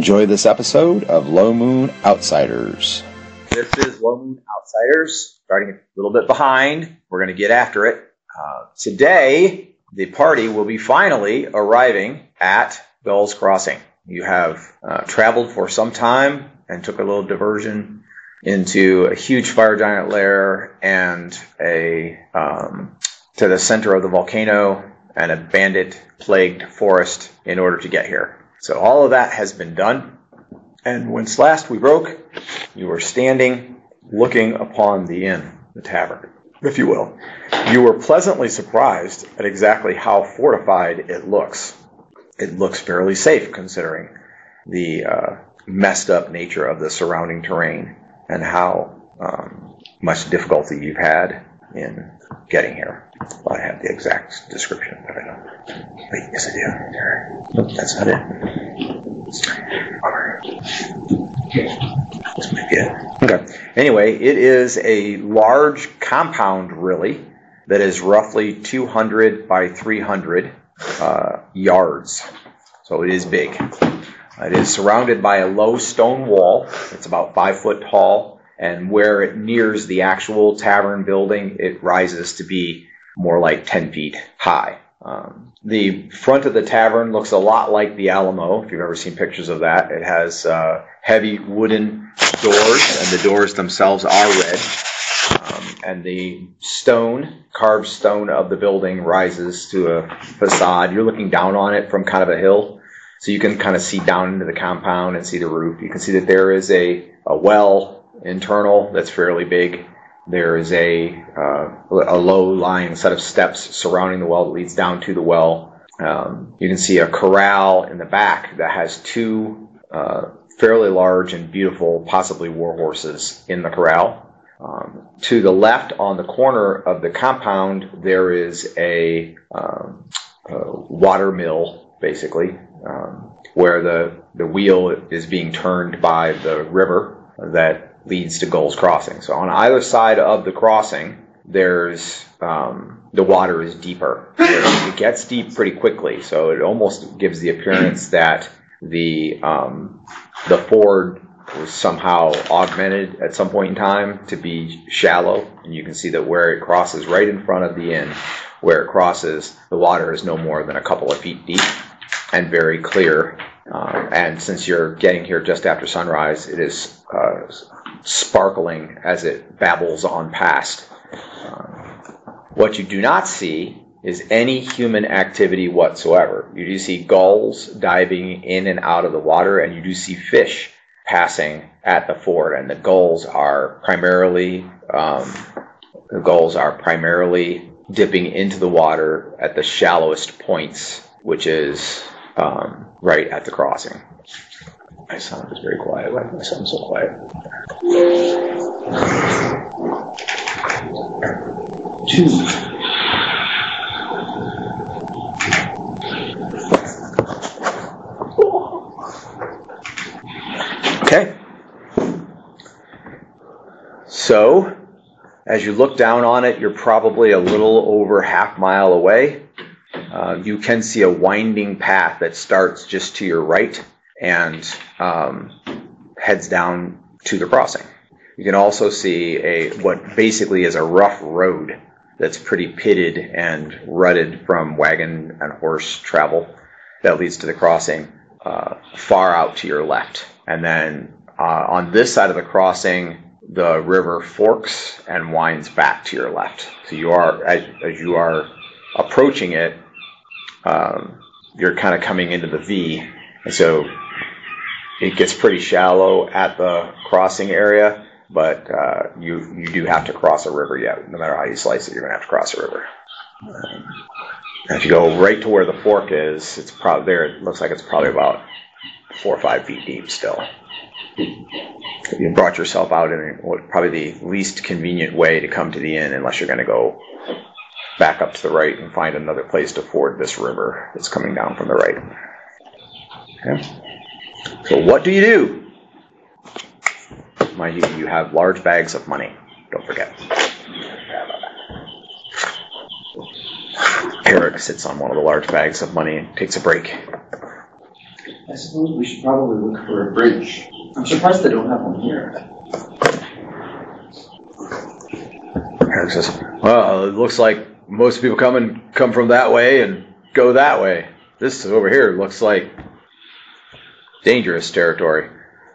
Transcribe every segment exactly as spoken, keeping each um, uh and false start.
Enjoy this episode of Low Moon Outsiders. This is Low Moon Outsiders, starting a little bit behind. We're going to get after it. Uh, today, the party will be finally arriving at Gull's Crossing. You have uh, traveled for some time and took a little diversion into a huge fire giant lair and a um, to the center of the volcano and a bandit-plagued forest in order to get here. So all of that has been done. And whence last we broke, you were standing looking upon the inn, the tavern, if you will. You were pleasantly surprised at exactly how fortified it looks. It looks fairly safe considering the uh, messed up nature of the surrounding terrain and how um, much difficulty you've had in getting here. Well, I have the exact description, but I don't. Wait, yes I do. Nope, that's not it. This might be it. Okay. Anyway, it is a large compound, really, that is roughly two hundred by three hundred uh, yards. So it is big. It is surrounded by a low stone wall. It's about five foot tall. And where it nears the actual tavern building, it rises to be more like ten feet high. Um, the front of the tavern looks a lot like the Alamo, if you've ever seen pictures of that. It has uh, heavy wooden doors, and the doors themselves are red. Um, and the stone, carved stone of the building rises to a facade. You're looking down on it from kind of a hill, so you can kind of see down into the compound and see the roof. You can see that there is a, a well internal that's fairly big. There is a uh, a low-lying set of steps surrounding the well that leads down to the well. Um, you can see a corral in the back that has two uh, fairly large and beautiful, possibly war horses in the corral. Um, to the left, on the corner of the compound, there is a, um, a water mill, basically, um, where the, the wheel is being turned by the river that leads to Gull's Crossing. So on either side of the crossing, there's um, the water is deeper. It gets deep pretty quickly, so it almost gives the appearance that the um, the ford was somehow augmented at some point in time to be shallow. And you can see that where it crosses right in front of the inn, where it crosses, the water is no more than a couple of feet deep and very clear. Um, and since you're getting here just after sunrise, it is uh, sparkling as it babbles on past. Um, what you do not see is any human activity whatsoever. You do see gulls diving in and out of the water, and you do see fish passing at the ford. And the gulls are primarily um, the gulls are primarily dipping into the water at the shallowest points, which is um, right at the crossing. My sound is very quiet. Why is my sound so quiet? Two. Okay. So, as you look down on it, you're probably a little over half mile away. Uh, you can see a winding path that starts just to your right and um, heads down to the crossing. You can also see a what basically is a rough road that's pretty pitted and rutted from wagon and horse travel that leads to the crossing uh, far out to your left. And then uh, on this side of the crossing, the river forks and winds back to your left. So you are, as, as you are approaching it, um, you're kind of coming into the V, and so it gets pretty shallow at the crossing area, but uh, you you do have to cross a river yet. No matter how you slice it, you're going to have to cross a river. Um, if you go right to where the fork is, it's probably there. It looks like it's probably about four or five feet deep still. You brought yourself out in what probably the least convenient way to come to the inn, unless you're going to go back up to the right and find another place to ford this river that's coming down from the right. Okay. So what do you do? Mind you, you have large bags of money. Don't forget. Eric sits on one of the large bags of money and takes a break. I suppose we should probably look for a bridge. I'm surprised they don't have one here. Eric says, well, it looks like most people come and come from that way and go that way. This over here looks like dangerous territory.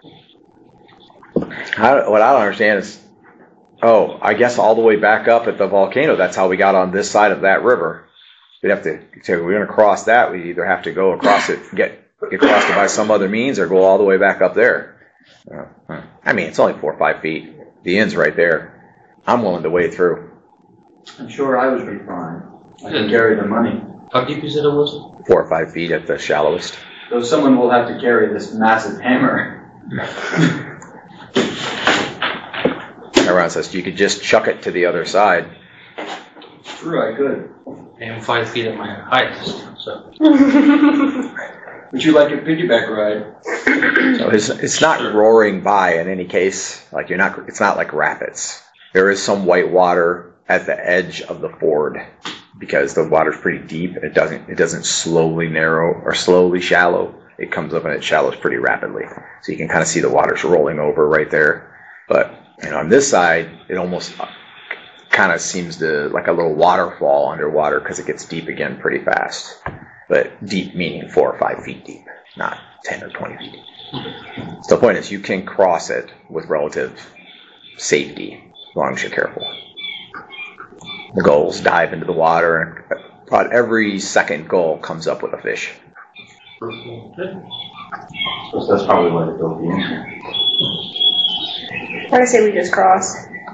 I, what I don't understand is, oh, I guess all the way back up at the volcano, that's how we got on this side of that river. We'd have to, so we're going to cross that, we either have to go across it, get, get across it by some other means, or go all the way back up there. Uh, I mean, it's only four or five feet. The end's right there. I'm willing to wade through. I'm sure I would be fine. I can carry the money. How deep you said it was? Four or five feet at the shallowest. Though someone will have to carry this massive hammer. Aaron says, you could just chuck it to the other side. True, I could. I am five feet at my highest, so. Would you like a piggyback ride? So it's, it's not roaring by in any case. Like you're not. It's not like rapids. There is some white water at the edge of the ford because the water's pretty deep. It doesn't. It doesn't slowly narrow or slowly shallow. It comes up and it shallows pretty rapidly. So you can kind of see the water's rolling over right there. But you know, on this side, it almost kind of seems to like a little waterfall underwater because it gets deep again pretty fast. But deep meaning four or five feet deep, not ten or twenty feet deep. So the point is you can cross it with relative safety as long as you're careful. The gulls dive into the water, and about every second gull comes up with a fish. So that's probably why they built the engine. I say we just cross.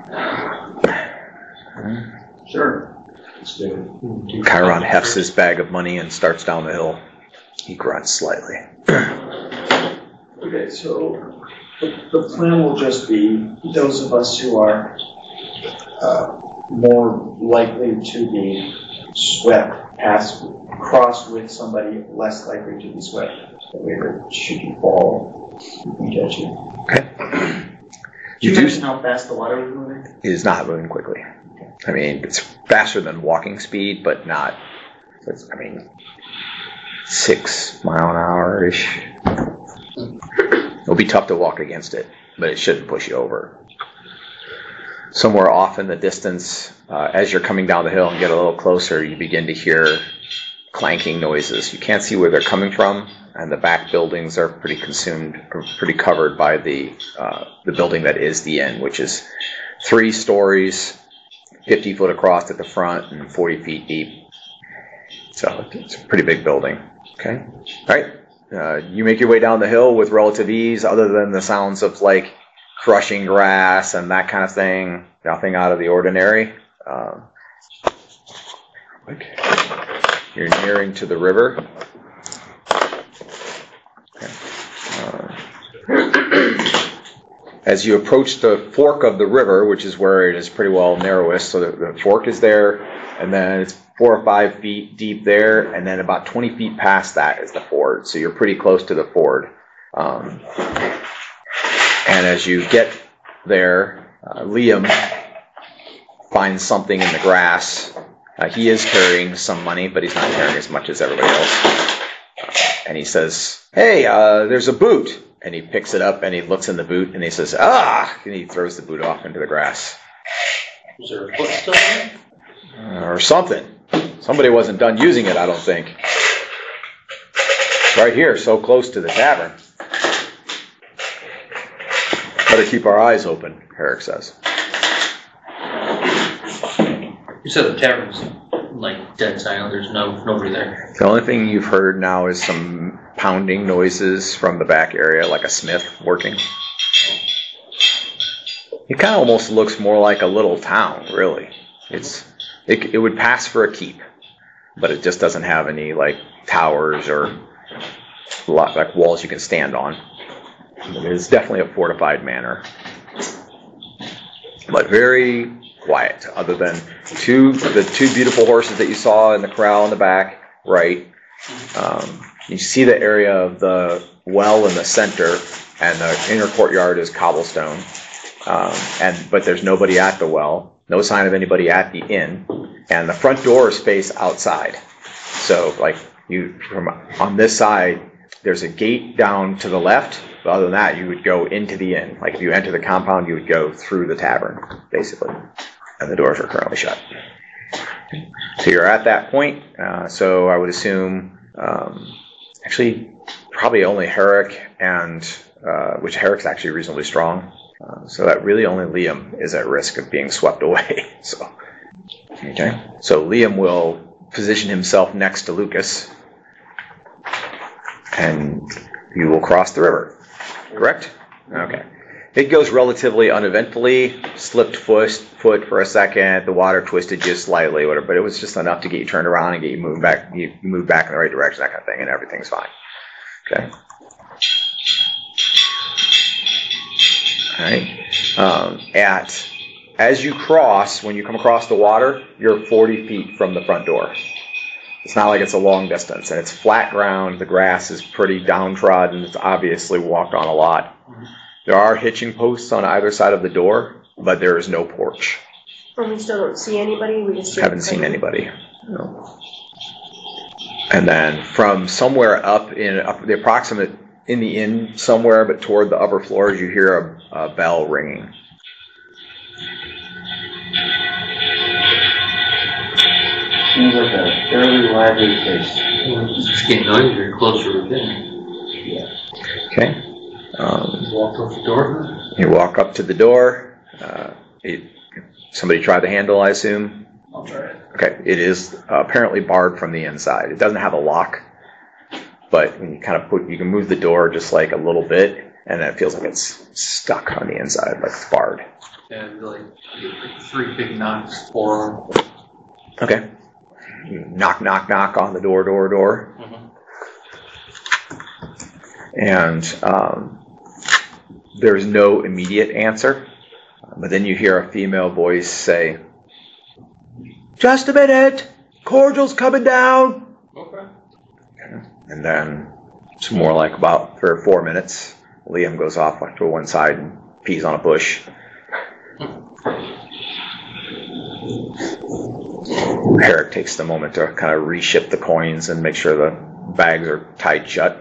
Sure. Chiron hefts his bag of money and starts down the hill. He grunts slightly. Okay, so the, the plan will just be those of us who are uh, more likely to be swept, pass, cross with somebody less likely to be swept. That way that should you fall, we can get you. Okay. Do you You do- mention how fast the water is moving? It is not moving quickly. I mean, it's faster than walking speed, but not, it's, I mean, six mile an hour-ish. It'll be tough to walk against it, but it shouldn't push you over. Somewhere off in the distance, uh, as you're coming down the hill and get a little closer, you begin to hear clanking noises. You can't see where they're coming from, and the back buildings are pretty consumed, or pretty covered by the uh, the building that is the inn, which is three stories, fifty foot across at the front, and forty feet deep. So it's a pretty big building. Okay, all right. Uh, you make your way down the hill with relative ease, other than the sounds of like crushing grass and that kind of thing. Nothing out of the ordinary. Um, okay. You're nearing to the river. Okay. Uh, as you approach the fork of the river, which is where it is pretty well narrowest, so the, the fork is there, and then it's four or five feet deep there, and then about twenty feet past that is the ford. So you're pretty close to the ford. Um, and as you get there, uh, Liam finds something in the grass. Uh, he is carrying some money, but he's not carrying as much as everybody else. Uh, and he says, hey, uh, there's a boot. And he picks it up and he looks in the boot and he says, ah! And he throws the boot off into the grass. Is there a foot still in it? Uh, or something. Somebody wasn't done using it, I don't think. Right here, so close to the tavern. Better keep our eyes open, Herrick says. You said the tavern's like dead silent. There's no nobody there. The only thing you've heard now is some pounding noises from the back area, like a smith working. It kind of almost looks more like a little town, really. It's it, it would pass for a keep, but it just doesn't have any like towers or like walls you can stand on. It is definitely a fortified manor, but very quiet. Other than two the two beautiful horses that you saw in the corral in the back, right? Um, you see the area of the well in the center, and the inner courtyard is cobblestone. Um, and but there's nobody at the well, no sign of anybody at the inn, and the front door is faced outside. So like you from on this side, there's a gate down to the left. But other than that, you would go into the inn. Like if you enter the compound, you would go through the tavern, basically. And the doors are currently shut. So you're at that point. Uh, so I would assume, um, actually, probably only Herrick and, uh, which Herrick's actually reasonably strong. Uh, so that really only Liam is at risk of being swept away. So, okay. So Liam will position himself next to Lucas, and you will cross the river. Correct? Okay. It goes relatively uneventfully. Slipped foot, foot for a second. The water twisted just slightly, whatever. But it was just enough to get you turned around and get you moving back. You move back in the right direction, that kind of thing, and everything's fine. Okay. All right. Um, at as you cross, when you come across the water, you're forty feet from the front door. It's not like it's a long distance, and it's flat ground. The grass is pretty downtrodden. It's obviously walked on a lot. There are hitching posts on either side of the door, but there is no porch. And we still don't see anybody? We just Haven't seen anybody. No. And then from somewhere up in up the approximate in the inn somewhere, but toward the upper floors, you hear a, a bell ringing. Seems like a fairly lively place. It's just getting noisier closer within. Yeah. Okay. Um, You walk out the door. you walk up to the door. Uh, it, somebody tried the handle, I assume. I'll try it. Okay. It is uh, apparently barred from the inside. It doesn't have a lock, but when you kind of put, you can move the door just like a little bit, and then it feels like it's stuck on the inside, like it's barred. And like three big knocks, four. Okay. You knock, knock, knock on the door, door, door. Mm-hmm. And um, there's no immediate answer. But then you hear a female voice say, "Just a minute! Cordial's coming down!" Okay. And then it's more like about three or four minutes. Liam goes off to one side and pees on a bush. Herrick takes the moment to kind of reship the coins and make sure the bags are tied shut.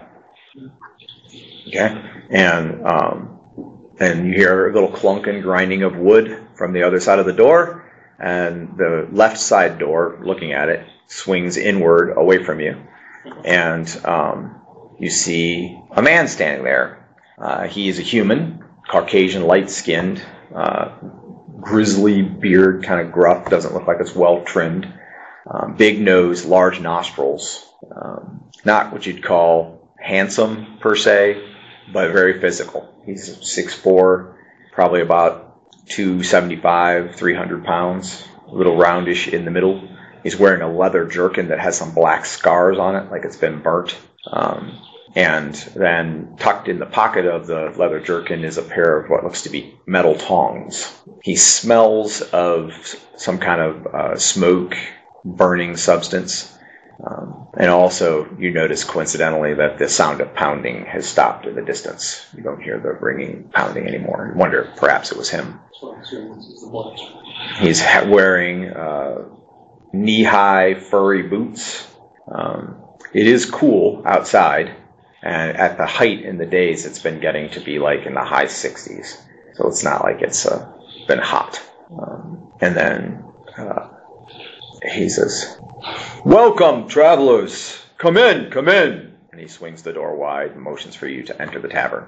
Okay, and um, and you hear a little clunk and grinding of wood from the other side of the door, and the left side door, looking at it, swings inward away from you, and um, you see a man standing there. Uh, he is a human, Caucasian, light-skinned, uh, grizzly beard, kind of gruff, doesn't look like it's well trimmed. Um, big nose, large nostrils. Um, not what you'd call handsome per se, but very physical. He's six foot four, probably about two seventy-five, three hundred pounds, a little roundish in the middle. He's wearing a leather jerkin that has some black scars on it, like it's been burnt. Um, and then tucked in the pocket of the leather jerkin is a pair of what looks to be metal tongs. He smells of some kind of uh, smoke, burning substance. Um, and also, you notice coincidentally that the sound of pounding has stopped in the distance. You don't hear the ringing, pounding anymore. You wonder if perhaps it was him. So I assume this is the boss. He's ha- wearing uh, knee-high furry boots. Um, it is cool outside, and at the height in the days, it's been getting to be like in the high sixties. So it's not like it's uh, been hot. Um, and then uh, he says, "Welcome, travelers. Come in, come in." And he swings the door wide and motions for you to enter the tavern.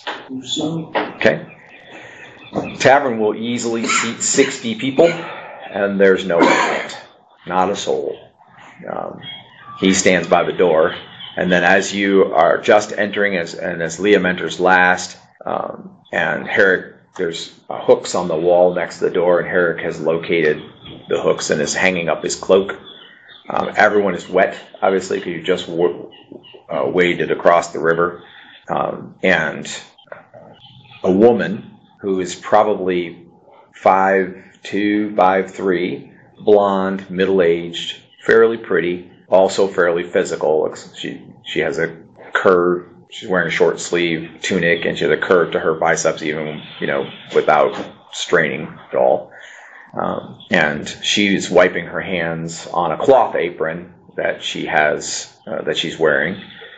Okay. Tavern will easily seat sixty people, and there's no one in it. Not a soul. Um, he stands by the door, and then as you are just entering, as and as Liam enters last, um, and Herrick, there's uh, hooks on the wall next to the door, and Herrick has located the hooks and is hanging up his cloak. Um, everyone is wet, obviously, because you just w- uh, waded across the river. Um, and a woman who is probably five two, five three, blonde, middle-aged, fairly pretty, also fairly physical. She she has a curve. She's wearing a short sleeve tunic, and she has a curve to her biceps, even you know without straining at all. Um, and she's wiping her hands on a cloth apron that she has uh, that she's wearing.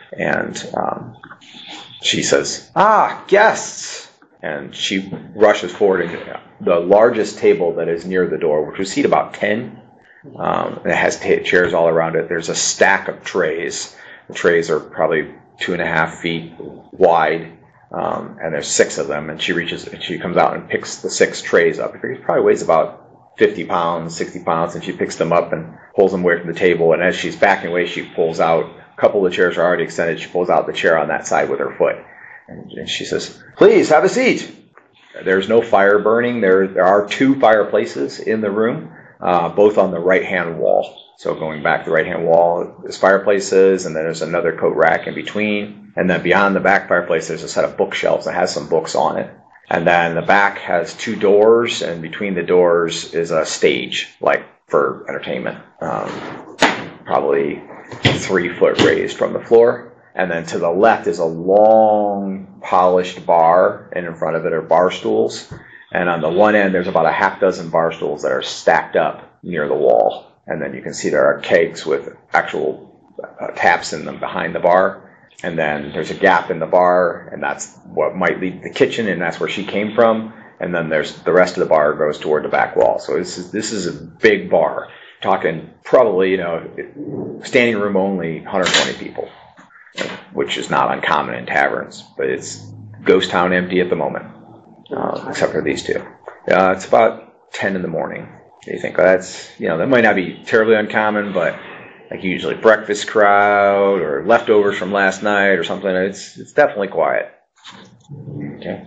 And um, she says, "Ah, guests!" And she rushes forward, and the largest table that is near the door, which would seat about ten, um, and it has t- chairs all around it. There's a stack of trays. The trays are probably two and a half feet wide, um, and there's six of them. And she reaches, and she comes out and picks the six trays up. It probably weighs about fifty pounds, sixty pounds, and she picks them up and pulls them away from the table. And as she's backing away, she pulls out, a couple of the chairs are already extended. She pulls out the chair on that side with her foot. And she says, "Please have a seat." There's no fire burning. There there are two fireplaces in the room, uh, both on the right-hand wall. So going back the right-hand wall, there's fireplaces, and then there's another coat rack in between. And then beyond the back fireplace, there's a set of bookshelves that has some books on it. And then the back has two doors, and between the doors is a stage, like for entertainment, um, probably three foot raised from the floor. And then to the left is a long, polished bar, and in front of it are bar stools. And on the one end, there's about a half dozen bar stools that are stacked up near the wall. And then you can see there are kegs with actual uh, taps in them behind the bar. And then there's a gap in the bar, and that's what might lead to the kitchen, and that's where she came from. And then there's the rest of the bar goes toward the back wall. So this is, this is a big bar. Talking probably, you know, standing room only, one hundred twenty people, which is not uncommon in taverns, but it's ghost town empty at the moment, uh, except for these two. Uh, it's about ten in the morning. You think, oh, that's, you know, that might not be terribly uncommon, but like usually breakfast crowd or leftovers from last night or something, it's it's definitely quiet. Okay.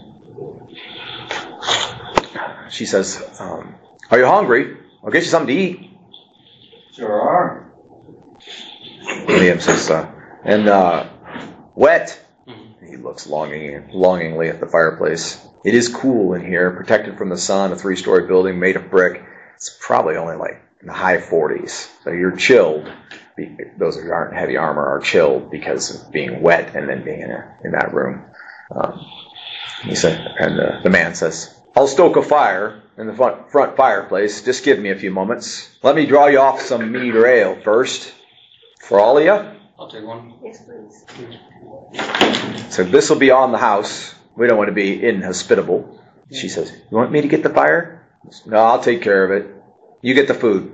She says, um, "Are you hungry? I'll get you something to eat." Sure are. Liam says, uh, and uh, wet. He looks longing, longingly at the fireplace. It is cool in here, protected from the sun, a three-story building made of brick. It's probably only like in the high forties. So you're chilled. Those who aren't heavy armor are chilled because of being wet and then being in, a, in that room. Um, he said, and uh, the man says, "I'll stoke a fire in the front, front fireplace. Just give me a few moments. Let me draw you off some mead or ale first. For all of you?" I'll take one. Yes, please. So this will be on the house. We don't want to be inhospitable. She says, "You want me to get the fire?" "No, I'll take care of it. You get the food."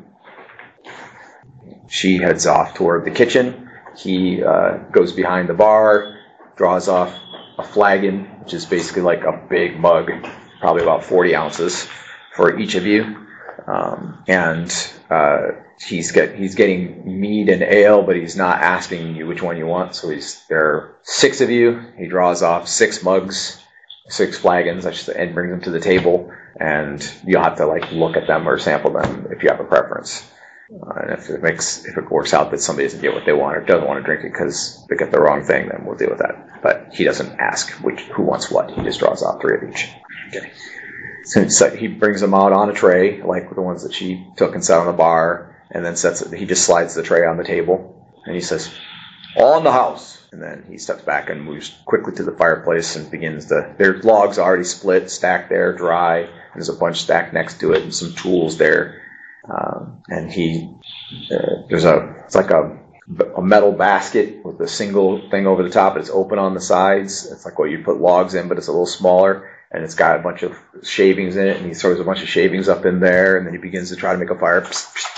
She heads off toward the kitchen. He uh, goes behind the bar, draws off a flagon, which is basically like a big mug, probably about forty ounces for each of you. Um, and uh, he's get he's getting mead and ale, but he's not asking you which one you want. So he's there are six of you. He draws off six mugs, six flagons, I should say, and brings them to the table. And you'll have to like look at them or sample them if you have a preference. Uh, and if it makes if it works out that somebody doesn't get what they want or doesn't want to drink it because they get the wrong thing, then we'll deal with that. But he doesn't ask which who wants what. He just draws off three of each. Okay. So he brings them out on a tray, like the ones that she took and set on the bar, and then sets it. He just slides the tray on the table, and he says, "All in the house." And then he steps back and moves quickly to the fireplace and begins to. There's logs already split, stacked there, dry. And there's a bunch stacked next to it, and some tools there. Um, and he, uh, there's a, it's like a, a metal basket with a single thing over the top. It's open on the sides. It's like what you put logs in, but it's a little smaller. And it's got a bunch of shavings in it, and he throws a bunch of shavings up in there, and then he begins to try to make a fire.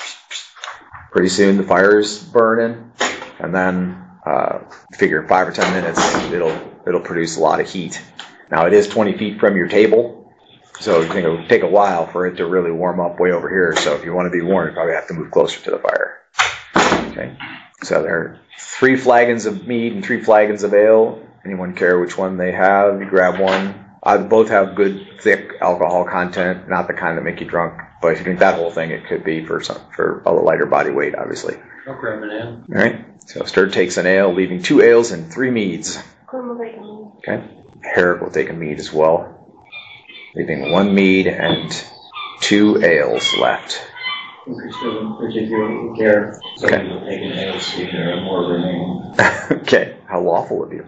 Pretty soon the fire is burning, and then uh, figure five or ten minutes, it'll it'll produce a lot of heat. Now it is twenty feet from your table, so you think it'll take a while for it to really warm up way over here. So if you want to be warm, you probably have to move closer to the fire. Okay, so there are three flagons of mead and three flagons of ale. Anyone care which one they have? You grab one. Uh, both have good, thick alcohol content, not the kind that make you drunk. But if you drink that whole thing, it could be for some, for a lighter body weight, obviously. I'll grab an ale. All right. So Sturd takes an ale, leaving two ales and three meads. Okay. Herrick will take a mead as well, leaving one mead and two ales left. Particularly care. So Okay. you'll take an ale, so there are more remaining. Okay. How lawful of you.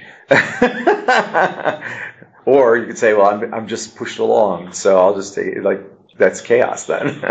Or you could say, well, I'm I'm just pushed along, so I'll just take it. Like, that's chaos then.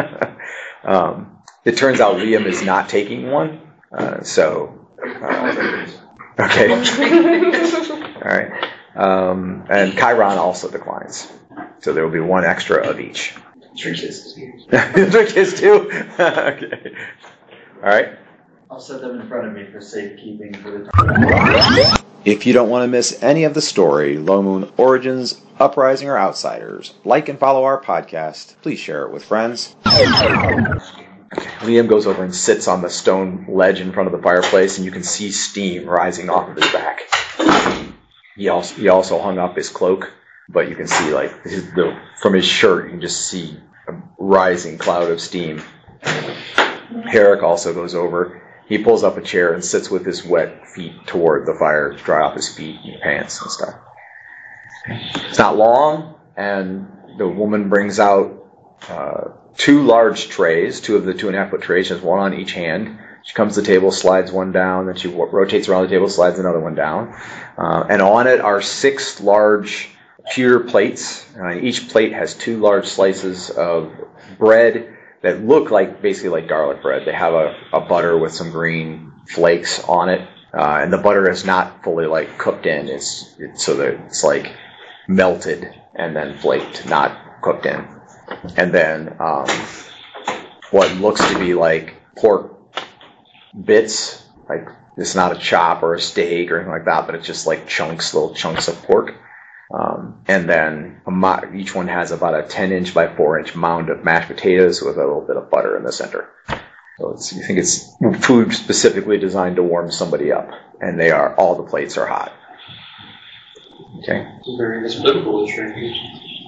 um, it turns out Liam is not taking one, uh, so uh, Okay. All right. Um, and Chiron also declines. So there will be one extra of each. Drink is here. Drink is too? Okay. All right. I'll set them in front of me for safekeeping for the time. If you don't want to miss any of the story, Low Moon Origins, Uprising, or Outsiders, like and follow our podcast. Please share it with friends. Liam goes over and sits on the stone ledge in front of the fireplace, and you can see steam rising off of his back. He also he also hung up his cloak, but you can see like his, the, from his shirt, you can just see a rising cloud of steam. Herrick also goes over. He pulls up a chair and sits with his wet feet toward the fire to dry off his feet and pants and stuff. It's not long, and the woman brings out uh, two large trays, two of the two and a half foot trays. She has one on each hand. She comes to the table, slides one down, then she w- rotates around the table, slides another one down. Uh, and on it are six large pewter plates. Uh, each plate has two large slices of bread that look like basically like garlic bread. They have a, a butter with some green flakes on it, uh, and the butter is not fully like cooked in. It's, it's so that it's like melted and then flaked, not cooked in. And then um, what looks to be like pork bits, like it's not a chop or a steak or anything like that, but it's just like chunks, little chunks of pork. Um, and then a mo- each one has about a ten inch by four inch mound of mashed potatoes with a little bit of butter in the center. So it's, you think it's food specifically designed to warm somebody up, and they are all the plates are hot. Okay. Very hospitable, shrinkage.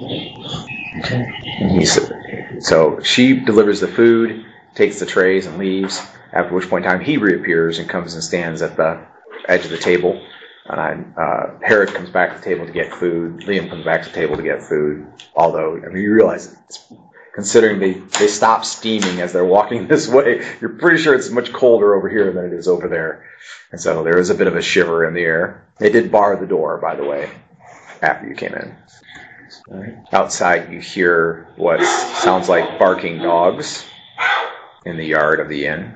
Okay. And he said, so she delivers the food, takes the trays, and leaves. After which point in time he reappears and comes and stands at the edge of the table. And I, uh, Herrick comes back to the table to get food. Liam comes back to the table to get food. Although, I mean, you realize, it's, considering they, they stop steaming as they're walking this way, you're pretty sure it's much colder over here than it is over there. And so there is a bit of a shiver in the air. They did bar the door, by the way, after you came in. All right. Outside, you hear what sounds like barking dogs in the yard of the inn.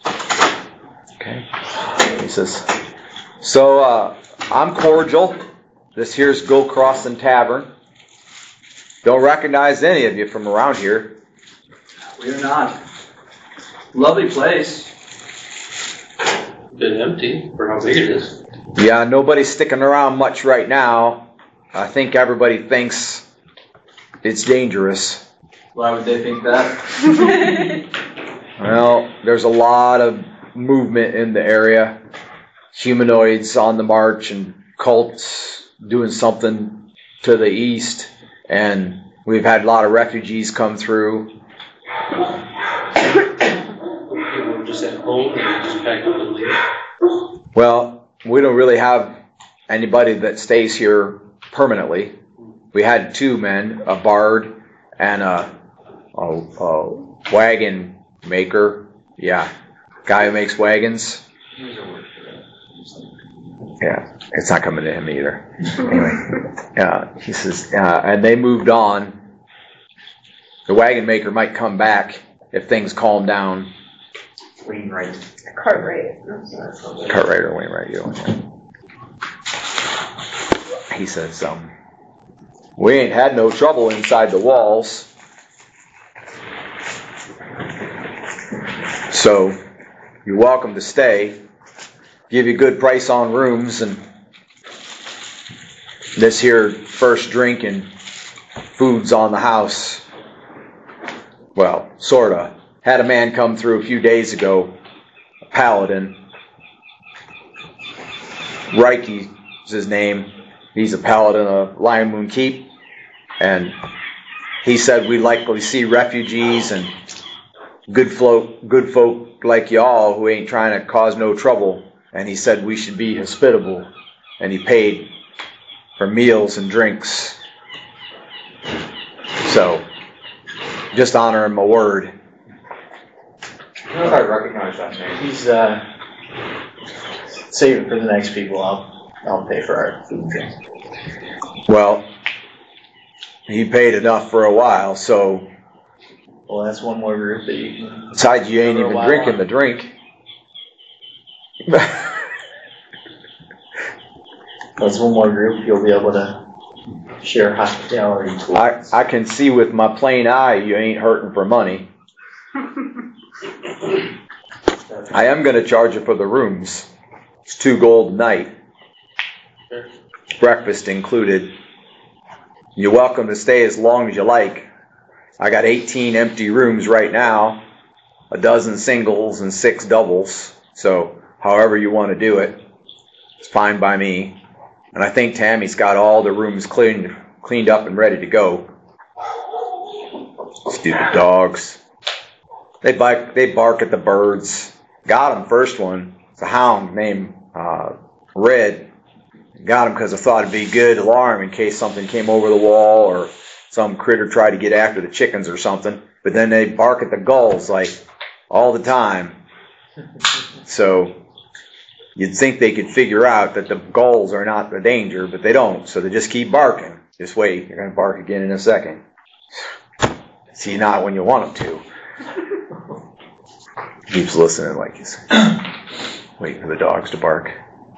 Okay. He says, so, uh, I'm Cordial. This here's Go Crossin' Tavern. Don't recognize any of you from around here. We're not. Lovely place. Bit empty for how big it is. Yeah, nobody's sticking around much right now. I think everybody thinks it's dangerous. Why would they think that? Well, there's a lot of movement in the area. Humanoids on the march and cults doing something to the east. And we've had a lot of refugees come through. People were just at home and just packed up and leave. Well, we don't really have anybody that stays here permanently. We had two men, a bard and a, a, a wagon maker. Yeah, guy who makes wagons. Yeah, it's not coming to him either. Anyway, uh, he says, uh, and they moved on. The wagon maker might come back if things calm down. Wainwright. Cartwright. Cartwright or Wainwright, you know. He says, um, we ain't had no trouble inside the walls. So, you're welcome to stay. Give you a good price on rooms, and this here first drink and food's on the house. Well, sorta. Had a man come through a few days ago, a paladin. Reiki is his name. He's a paladin of Lion Moon Keep, and he said we'd likely see refugees and good folk, good folk like y'all who ain't trying to cause no trouble. And he said we should be hospitable, and he paid for meals and drinks. So, just honor him a word. I don't know if I recognize that name. He's, uh, save it for the next people. I'll, I'll pay for our food and drink. Well, he paid enough for a while, so. Well, that's one more group that you can. Besides, you ain't even drinking the drink. As one more group, you'll be able to share hospitality tools. I, I can see with my plain eye you ain't hurting for money. I am going to charge you for the rooms. It's two gold a night. Breakfast included. You're welcome to stay as long as you like. I got eighteen empty rooms right now, a dozen singles and six doubles. So however you want to do it, it's fine by me. And I think Tammy's got all the rooms cleaned, cleaned up and ready to go. Stupid dogs. They bark, they bark at the birds. Got him, first one. It's a hound named uh, Red. Got him because I thought it'd be a good alarm in case something came over the wall or some critter tried to get after the chickens or something. But then they bark at the gulls like all the time. So you'd think they could figure out that the gulls are not the danger, but they don't. So they just keep barking. Just wait, they're going to bark again in a second. See, not when you want them to. Keeps listening like he's waiting for the dogs to bark.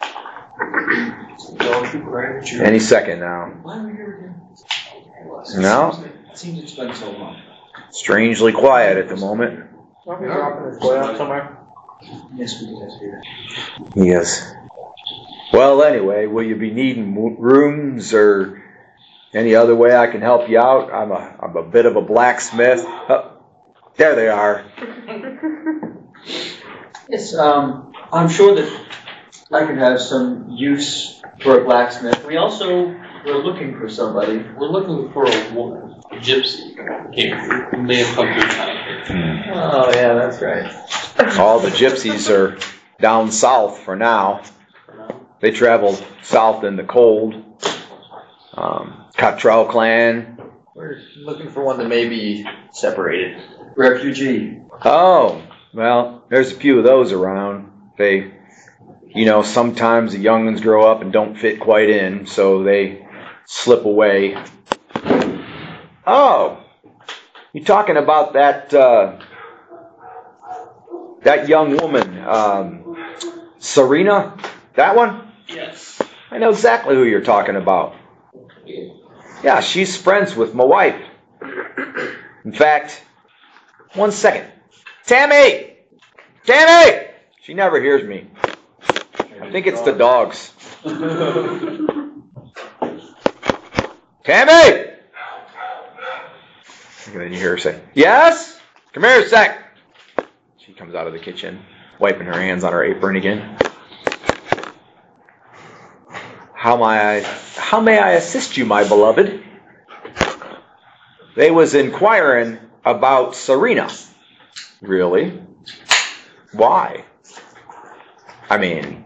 Any second now. Why are we here again? No. It seems it's been so long. Strangely quiet at the moment. Aren't we dropping this boy off somewhere? Yes, we did have to do that. Yes. Well, anyway, will you be needing mo- rooms or any other way I can help you out? I'm a I'm a bit of a blacksmith. Oh, there they are. Yes, um, I'm sure that I could have some use for a blacksmith. We also were looking for somebody. We're looking for a woman, a gypsy. Okay, who may have come through town here. Oh, yeah, that's right. All the gypsies are down south for now. They traveled south in the cold. Um, Cottrell clan. We're looking for one that may be separated. Refugee. Oh, well, there's a few of those around. They, you know, sometimes the young ones grow up and don't fit quite in, so they slip away. Oh, you talking about that, uh, that young woman, um, Serena? That one? Yes. I know exactly who you're talking about. Yeah, she's friends with my wife. In fact, one second. Tammy! Tammy! She never hears me. I think it's the dogs. Tammy! And then you hear her say, yes? Come here a sec. She comes out of the kitchen, wiping her hands on her apron again. How may I, how may I assist you, my beloved? They was inquiring about Serena. Really? Why? I mean,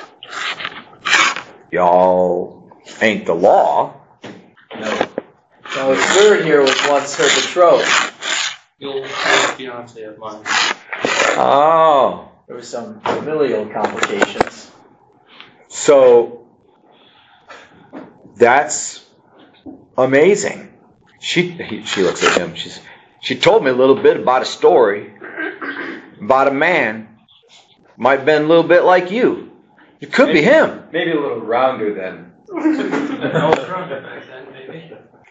y'all ain't the law. No. No, the third here was once her betrothed. The old fiance of mine. Oh. There was some familial complications. So, that's amazing. She he, she looks at him. She's she told me a little bit about a story about a man. Might have been a little bit like you. It could maybe, be him. Maybe a little rounder than. I was drunk back then, maybe.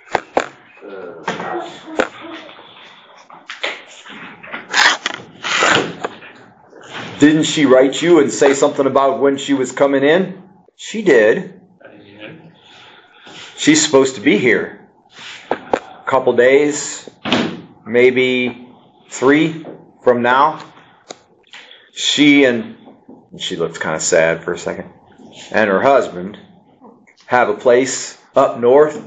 Didn't she write you and say something about when she was coming in? She did. She's supposed to be here. A couple days, maybe three from now. She and, she looks kind of sad for a second, and her husband have a place up north.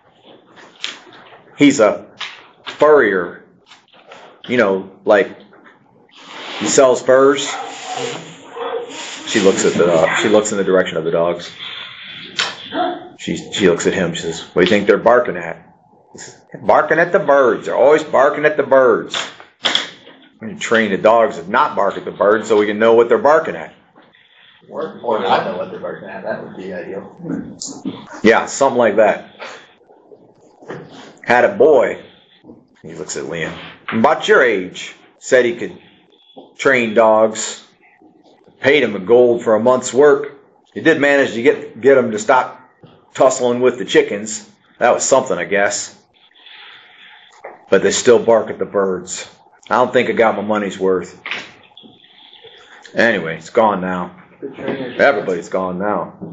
He's a furrier. You know, like he sells furs. She looks at the, uh, she looks in the direction of the dogs. She she looks at him. She says, "What do you think they're barking at?" He says, "Barking at the birds. They're always barking at the birds." We train the dogs to not bark at the birds so we can know what they're barking at. Or, or not know what they're barking at. That would be ideal. Yeah, something like that. Had a boy. He looks at Liam. About your age. Said he could train dogs. Paid him a gold for a month's work. He did manage to get get them to stop tussling with the chickens. That was something, I guess. But they still bark at the birds. I don't think I got my money's worth. Anyway, it's gone now. Everybody's gone now.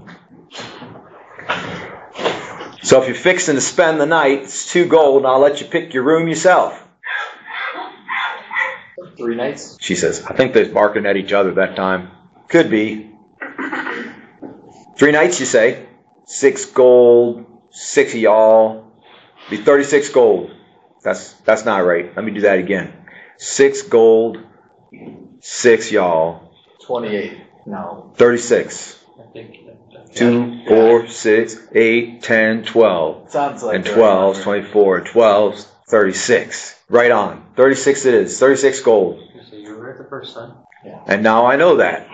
So if you're fixing to spend the night, it's two gold, and I'll let you pick your room yourself. Three nights? She says, I think they're barking at each other that time. Could be. Three nights, you say? Six gold, six of y'all. Be thirty-six gold. That's that's not right. Let me do that again. Six gold, six y'all. Twenty-eight. No. Thirty-six. I think. Two, four, six, eight, ten, twelve. Sounds like and twelve, twenty-four, twelve, thirty-six. Right on. thirty-six it is. thirty-six gold. So you were right the first time. Yeah. And now I know that.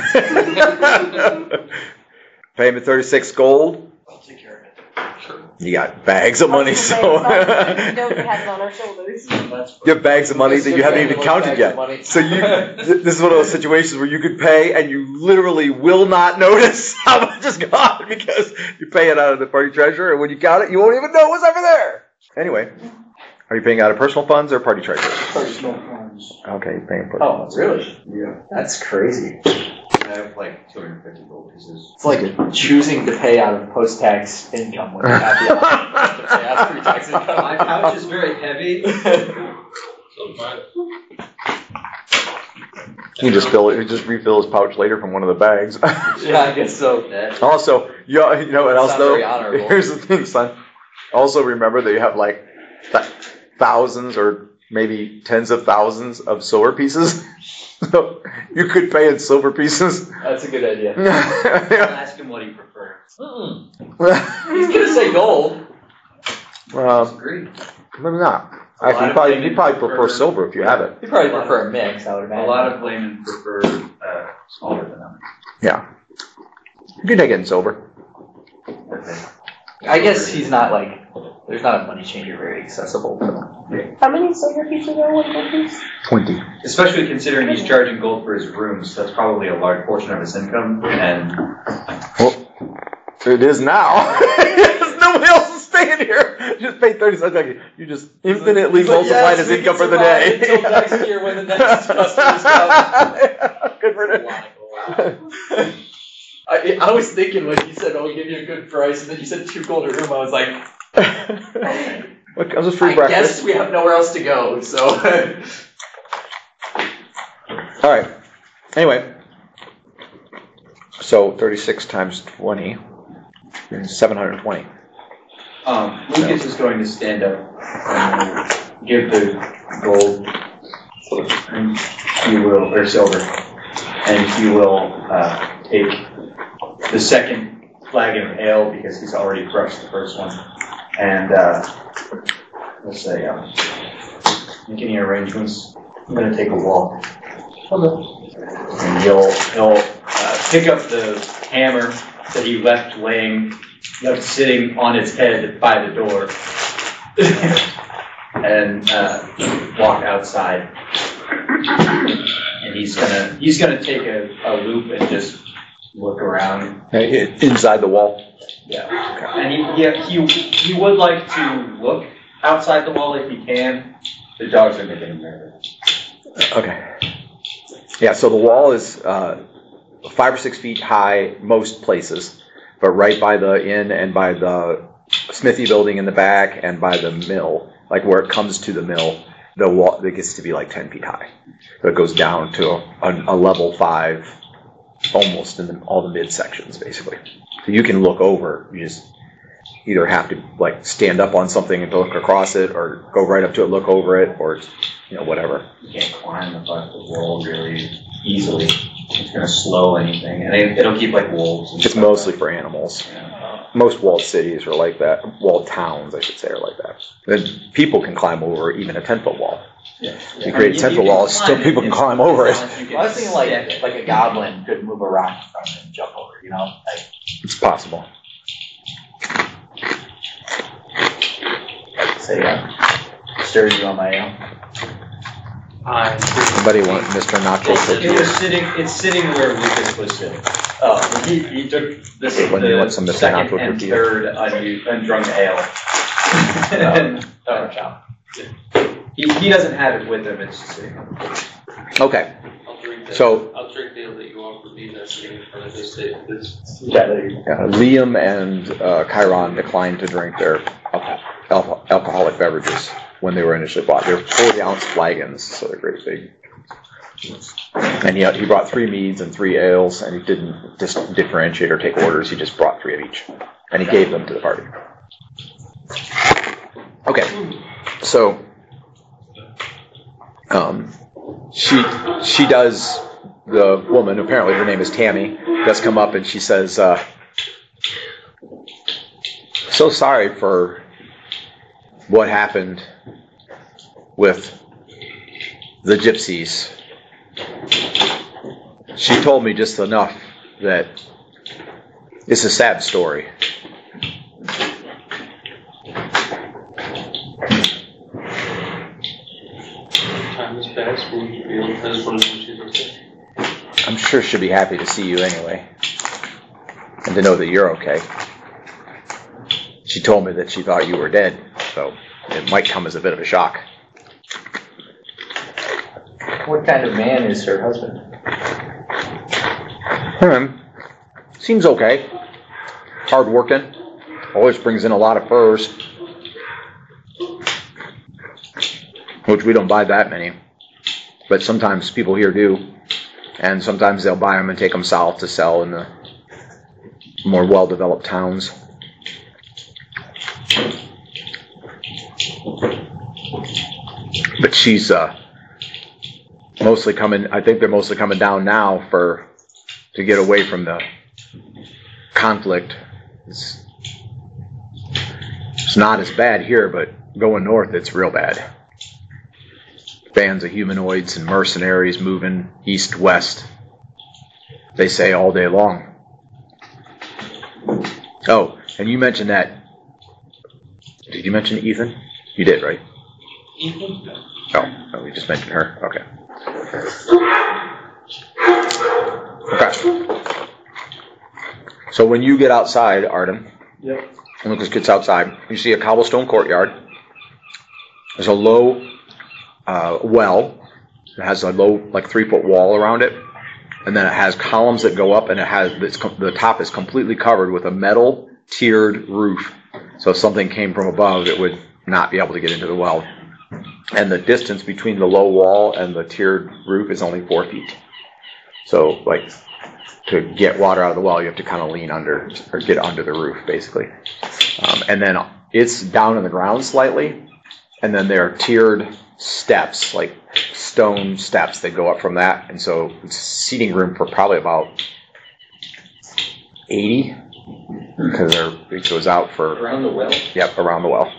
Pay me thirty-six gold. I'll take care of it. Sure. You got bags of money, so. We don't have it on our shoulders. You have bags of money that you haven't even counted yet. So you, this is one of those situations where you could pay and you literally will not notice how much is gone because you pay it out of the party treasure, and when you count it, you won't even know what's over there. Anyway, are you paying out of personal funds or party treasure? Personal funds. Okay, you're paying personal. Oh, really? Yeah. That's crazy. I have like two hundred fifty gold pieces. It's like choosing to pay out of post-tax income when you have the option to pay out of pre-tax income. My pouch is very heavy. So far. You can just fill it. Just refill his pouch later from one of the bags. Yeah, I guess so. That, Also, you know, you know what else Sounds though? very honorable. Here's the thing, son. Also remember that you have like th- thousands or maybe tens of thousands of silver pieces. So you could pay in silver pieces. That's a good idea. I'll ask him what he prefers. Mm. He's gonna say gold. um, Agree. maybe not. A lot Actually, you of probably, laymen you probably prefer prefer- silver if you have it. You probably prefer a mix, I would A imagine. lot of laymen prefer uh, smaller than them. Yeah. You can take it in silver. I guess he's not like, there's not a money changer very accessible. How many silver pieces are one gold piece? Twenty. Especially considering he's charging gold for his rooms, that's probably a large portion of his income. And Well, it is now. There's nobody else is staying here. Just pay thirty cents. Like you just infinitely He's like, multiplied yes, his we income can for the day. survive until next year when the next customers come. Good for him. I, I was thinking when you said, "Oh, we'll give you a good price," and then you said two gold a room. I was like, What comes with free I breakfast? guess we have nowhere else to go. So, All right. Anyway, so thirty-six times twenty is seven hundred twenty. um, Lucas is going to stand up and give the gold, and he will, or silver, and he will uh, take the second flagon of ale because he's already crushed the first one, and uh, let's say, um, make any arrangements. I'm going to take a walk. And he'll, he'll uh, pick up the hammer that he left laying, left sitting on his head by the door, and uh, walk outside. And he's gonna he's gonna take a, a loop and just look around. Inside the wall. Yeah. And he, yeah, he he would like to look outside the wall if he can. The dogs are making him nervous. Okay. Yeah, so the wall is uh, five or six feet high most places, but right by the inn and by the smithy building in the back and by the mill, like where it comes to the mill, the wall it gets to be like ten feet high. So it goes down to a, a, a level five, almost in the, all the mid sections basically. So you can look over. You just either have to like stand up on something and look across it, or go right up to it, look over it, or you know whatever. You can't climb the front of the wall really easily. It's going to slow anything, and it, it'll keep like wolves. And It's stuff. mostly for animals. Yeah. Most walled cities are like that. Walled towns, I should say, are like that. And people can climb over even a ten-foot wall. Yeah. You create a ten-foot wall, still people can climb over it. I was thinking like like a goblin could move a rock in front of it and jump over. You know, like It's possible. say, uh, stir you on my ale. I Somebody want Mister Nacho It was cookie? sitting. It's sitting where Lucas was sitting. Oh, he, he took this When you want the some to say second onto a and cookie. third undu- undrunk ale. and, Oh, ciao. he, he doesn't have it with him. It's just sitting on the table. Okay. I'll drink that. So- I'll drink the ale that you offered me that sitting in front of this table. This Yeah, there you go. Uh, Liam and uh, Chiron declined to drink their al- al- alcoholic beverages when they were initially bought. They're forty ounce flagons, so they're great big. And he, he brought three meads and three ales, and he didn't just differentiate or take orders. He just brought three of each, and he gave them to the party. Okay, so um, she she does. The woman, apparently her name is Tammy, does come up and she says, uh, "So sorry for what happened with the gypsies. She told me just enough that it's a sad story." time has passed. Will you be able to tell us when she's okay? I'm sure she'll be happy to see you anyway, and to know that you're okay. She told me that she thought you were dead, so it might come as a bit of a shock. What kind of man is her husband? Hmm. Seems okay. Hard working. Always brings in a lot of furs. Which we don't buy that many. But sometimes people here do. And sometimes they'll buy them and take them south to sell in the more well-developed towns. But she's uh, mostly coming, I think they're mostly coming down now for to get away from the conflict. It's, it's not as bad here, but going north, it's real bad. Bands of humanoids and mercenaries moving east-west, they say, all day long. Oh, and you mentioned that. Did you mention Ethan? You did, right? Ethan? Oh, no, we just mentioned her. Okay. Okay. So when you get outside, Arden, Yep. and Lucas gets outside, you see a cobblestone courtyard. There's a low uh, well. It has a low, like three foot wall around it, and then it has columns that go up, and it has it's, the top is completely covered with a metal tiered roof. So if something came from above, it would not be able to get into the well. And the distance between the low wall and the tiered roof is only four feet. So, like, to get water out of the well, you have to kind of lean under, or get under the roof, basically. Um, and then it's down in the ground slightly, and then there are tiered steps, like stone steps that go up from that. And so it's seating room for probably about eighty, because it goes out for... Around the well? Yep, around the well.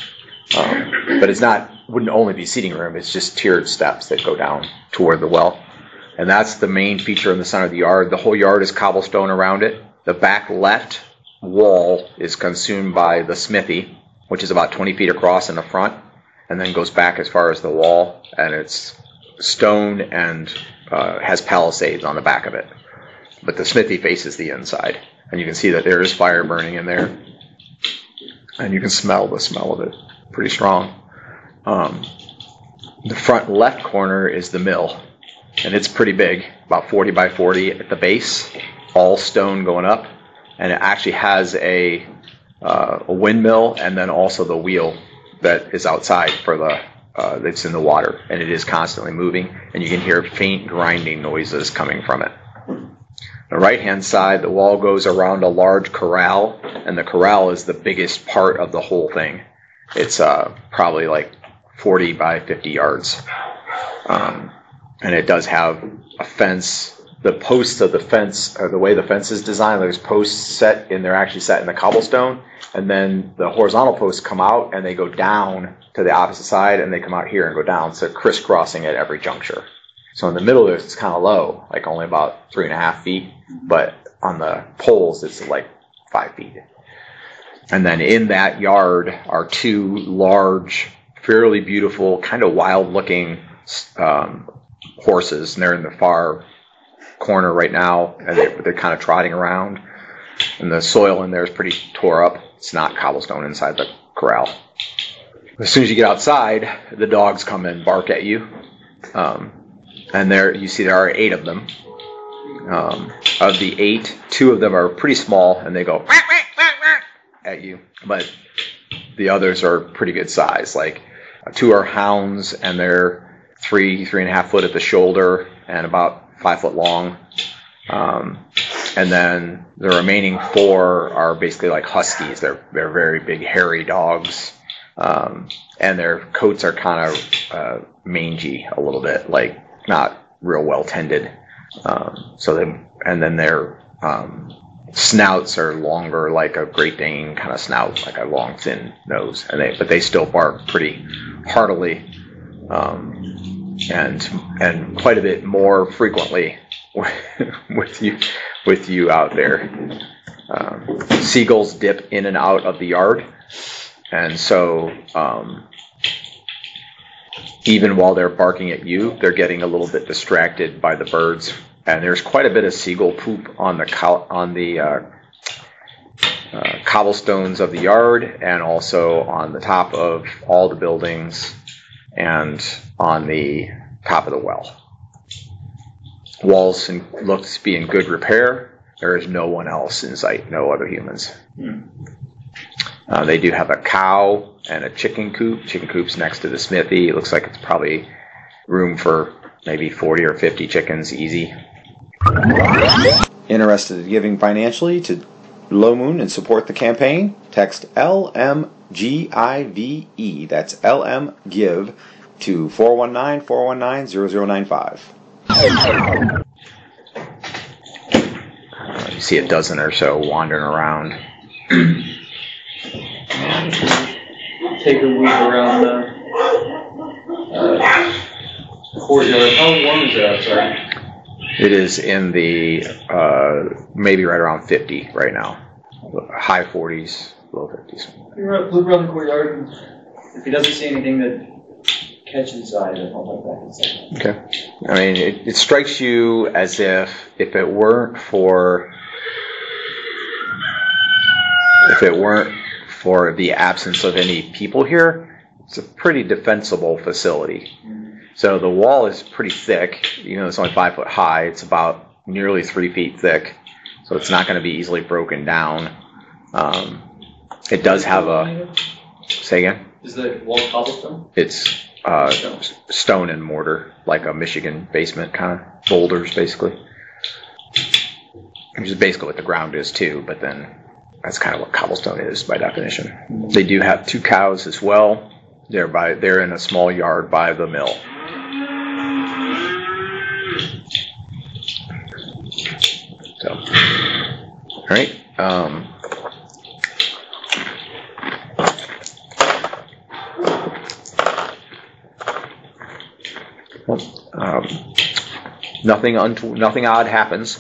Um, but it's not, wouldn't only be seating room, it's just tiered steps that go down toward the well. And that's the main feature in the center of the yard. The whole yard is cobblestone around it. The back left wall is consumed by the smithy, which is about twenty feet across in the front, and then goes back as far as the wall, and it's stone and uh, has palisades on the back of it. But the smithy faces the inside, and you can see that there is fire burning in there, and you can smell the smell of it pretty strong. Um, the front left corner is the mill, and it's pretty big, about forty by forty at the base, all stone going up, and it actually has a, uh, a windmill and then also the wheel that is outside for the uh, that's in the water, and it is constantly moving, and you can hear faint grinding noises coming from it. The right-hand side, the wall goes around a large corral, and the corral is the biggest part of the whole thing. It's uh, probably like forty by fifty yards. Um, and it does have a fence. The posts of the fence, or the way the fence is designed, there's posts set in, they're actually set in the cobblestone, and then the horizontal posts come out and they go down to the opposite side, and they come out here and go down, so crisscrossing at every juncture. So in the middle there, it's kind of low, like only about three and a half feet, but on the poles it's like five feet. And then in that yard are two large, fairly beautiful, kind of wild-looking um, horses, and they're in the far corner right now, and they, they're kind of trotting around. And the soil in there is pretty tore up. It's not cobblestone inside the corral. As soon as you get outside, the dogs come and bark at you. Um, and there, you see there are eight of them. Um, of the eight, two of them are pretty small, and they go at you. But the others are pretty good size. Like uh, two are hounds, and they're three, three and a half foot at the shoulder, and about five foot long. Um, and then the remaining four are basically like huskies. They're they're very big, hairy dogs, um, and their coats are kind of uh, mangy a little bit, like not real well tended. Um, so they and then their um, snouts are longer, like a Great Dane kind of snout, like a long, thin nose. And they but they still bark pretty heartily, um, and and quite a bit more frequently with you with you out there. Um, seagulls dip in and out of the yard, and so um, even while they're barking at you, they're getting a little bit distracted by the birds. And there's quite a bit of seagull poop on the co- on the uh, uh, cobblestones of the yard, and also on the top of all the buildings, and on the top of the well. Walls in, looks to be in good repair. There is no one else in sight, no other humans. Hmm. Uh, they do have a cow and a chicken coop. Chicken coop's next to the smithy. It looks like it's probably room for maybe forty or fifty chickens, easy. Interested in giving financially to Low Moon and support the campaign? Text L M G I V E, that's L M Give, to four one nine, four one nine, zero zero nine five. Uh, you see a dozen or so wandering around. Take a move around the uh, courtyard. How warm is it outside? It is in the uh, maybe right around fifty right now. High forties, low fifties. Look around the courtyard, and if he doesn't see anything that catches his eye, then I'll let back inside. Okay. I mean, it, it strikes you as if if it weren't for if it weren't for the absence of any people here, it's a pretty defensible facility. So the wall is pretty thick. You know, it's only five foot high. It's about nearly three feet thick. So it's not going to be easily broken down. Um, it does have a... Say again? Is the wall cobblestone? It's uh, stone and mortar, like a Michigan basement kind of. Boulders, basically. Which is basically what the ground is, too. But then that's kind of what cobblestone is by definition. They do have two cows as well. They're, by, they're in a small yard by the mill. So, all right. Um, well, um, nothing unt- nothing odd happens.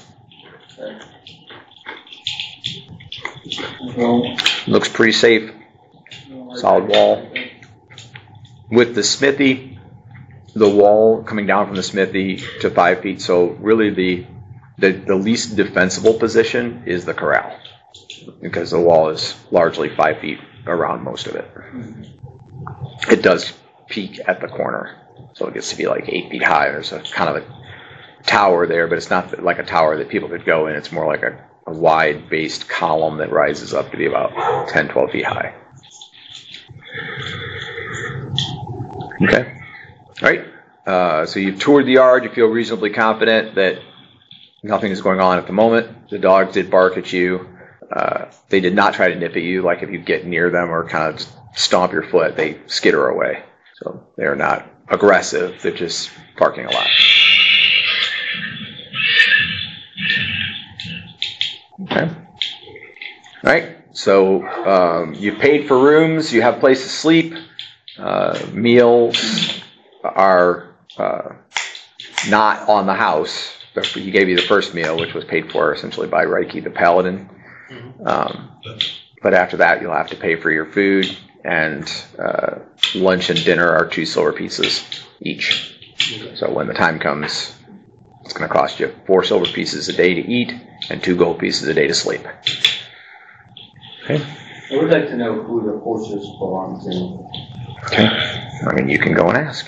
Looks pretty safe. Solid wall. With the smithy, the wall coming down from the smithy to five feet, so really the The, the least defensible position is the corral, because the wall is largely five feet around most of it. It does peak at the corner, so it gets to be like eight feet high. There's a kind of a tower there, but it's not like a tower that people could go in. It's more like a, a wide-based column that rises up to be about ten, twelve feet high. Okay. All right. Uh, so you've toured the yard. You feel reasonably confident that nothing is going on at the moment. The dogs did bark at you. Uh, they did not try to nip at you, like if you get near them or kind of stomp your foot, they skitter away. So they're not aggressive. They're just barking a lot. Okay. All right. So um, you paid for rooms. You have a place to sleep. Uh, meals are uh, not on the house. He gave you the first meal, which was paid for essentially by Reiki, the paladin. Um, but after that, you'll have to pay for your food, and uh, lunch and dinner are two silver pieces each. So when the time comes, It's going to cost you four silver pieces a day to eat and two gold pieces a day to sleep. Okay. I would like to know who the horses belong to. Okay. I mean, you can go and ask.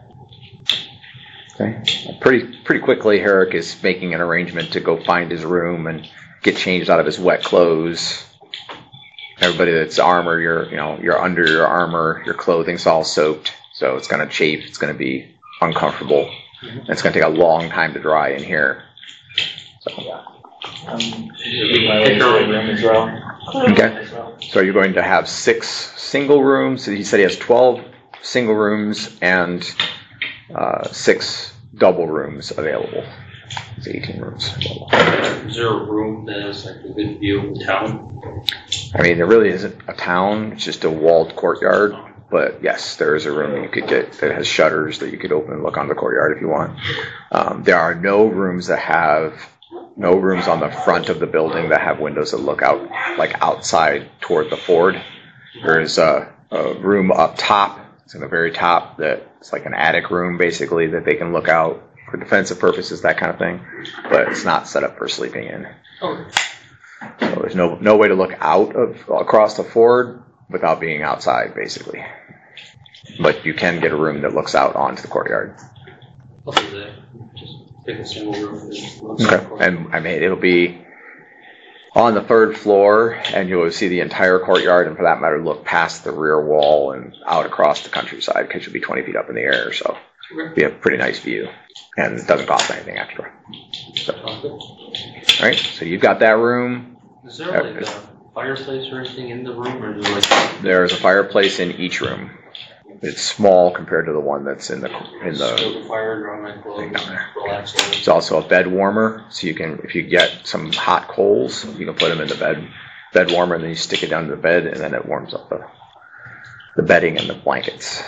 Okay. Pretty pretty quickly, Herrick is making an arrangement to go find his room and get changed out of his wet clothes. Everybody that's armor, you're you know you're under your armor, your clothing's all soaked, so it's going to chafe. It's going to be uncomfortable. And it's going to take a long time to dry in here. So. Um, pick her room as well. Okay. So you're going to have six single rooms. So he said he has twelve single rooms and uh, six double rooms available. It's eighteen rooms. Is there a room that has like a good view of the town? I mean, there really isn't a town. It's just a walled courtyard. But yes, there is a room that you could get that has shutters that you could open and look on the courtyard if you want. Um, there are no rooms that have no rooms on the front of the building that have windows that look out like outside toward the ford. There is a, a room up top. It's in the very top that's like an attic room basically that they can look out for defensive purposes, that kind of thing. But it's not set up for sleeping in. Okay. So there's no no way to look out of across the ford without being outside basically. But you can get a room that looks out onto the courtyard. I'll do that. Just pick a single room. Okay. And I mean, it'll be on the third floor, and you'll see the entire courtyard, and for that matter, look past the rear wall and out across the countryside, because you'll be twenty feet up in the air, so it'll be a pretty nice view, and it doesn't cost anything extra. So. All right, so you've got that room. Is there like a fireplace or anything in the room, or is it like... There's a fireplace in each room. It's small compared to the one that's in the in the. Stoke fire, dry my clothes, relax. There's also a bed warmer, so you can, if you get some hot coals, you can put them in the bed bed warmer, and then you stick it down to the bed, and then it warms up the the bedding and the blankets.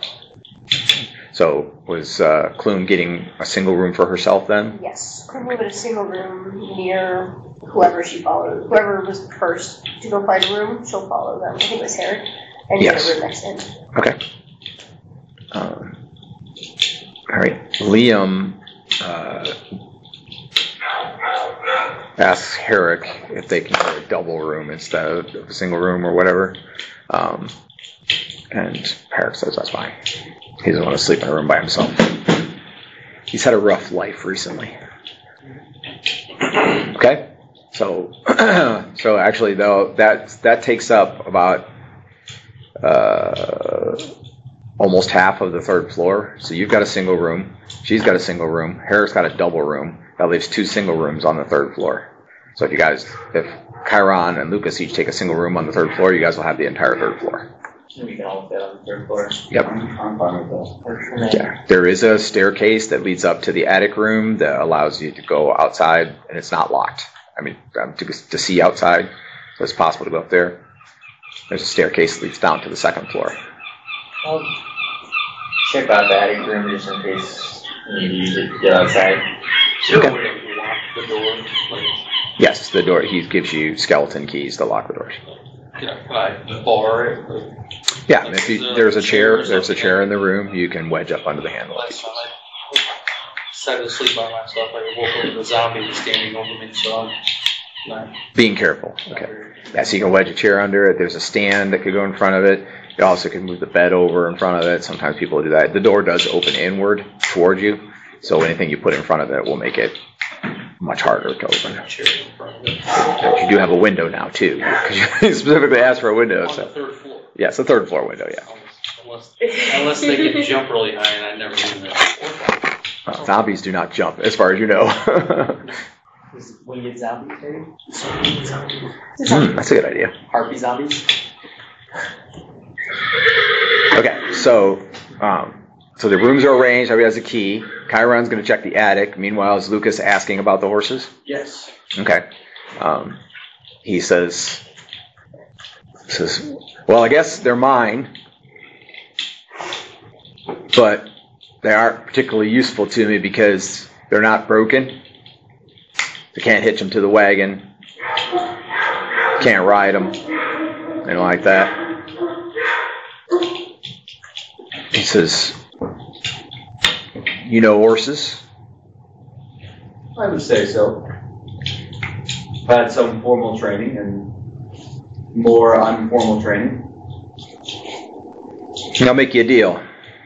So was uh, Clune getting a single room for herself then? Yes, Clune lived in a single room near whoever she followed. Whoever was first to go find a room, she'll follow them. I think it was Herrick. And yes. Get a room next to him. Okay. Um, all right. Liam uh, asks Herrick if they can get a double room instead of a single room or whatever. Um, and Herrick says that's fine. He doesn't want to sleep in a room by himself. He's had a rough life recently. Okay. So, so actually, though, that that takes up about uh, almost half of the third floor. So you've got a single room. She's got a single room. Herrick's got a double room. That leaves two single rooms on the third floor. So if you guys, if Chiron and Lucas each take a single room on the third floor, you guys will have the entire third floor. We can all fit on the third floor. Yep. I'm fine with that. Yeah. There is a staircase that leads up to the attic room that allows you to go outside, and it's not locked. I mean, um, to, to see outside, so it's possible to go up there. There's a staircase that leads down to the second floor. I'll check out the attic room just in case you need to use it to get outside. Is there a way to lock the door? Like, Yes, the door. He gives you skeleton keys to lock the doors. can I, can I bar it? Like, Yeah, and if you, there's a chair, there's a chair in the room. You can wedge up under the handle. last time I decided to sleep by myself, I woke up with a zombie standing over me, so I'm not... Being careful. Okay. Yeah, so you can wedge a chair under it. There's a stand that could go in front of it. You also can move the bed over in front of it. Sometimes people do that. The door does open inward toward you, so anything you put in front of it will make it much harder to open. But you do have a window now, too, because you specifically asked for a window. On So. the third floor. Yes, a third floor window, yeah. Unless, unless they can jump really high, and I never do that. Uh, zombies do not jump, as far as you know. Is winged zombies, maybe? Hmm, that's a good idea. Harpy zombies? Okay, so um, so the rooms are arranged. Everybody has a key. Chiron's going to check the attic. Meanwhile, is Lucas asking about the horses? Yes. Okay. Um, he says, says, well, I guess they're mine, but they aren't particularly useful to me because they're not broken. I can't hitch them to the wagon. Can't ride them. Anything like that. He says, you know horses? I would say so. I've had some formal training and more informal training. I'll make you a deal.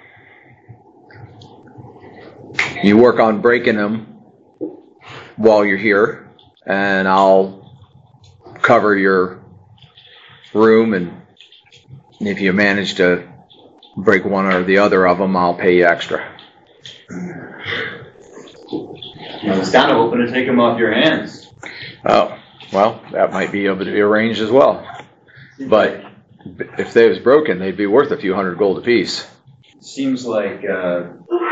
You work on breaking them while you're here, and I'll cover your room, and if you manage to break one or the other of them, I'll pay you extra. I was kind of hoping to take them off your hands. Oh, well, that might be able to be arranged as well. But if they was broken, they'd be worth a few hundred gold apiece. Seems like uh,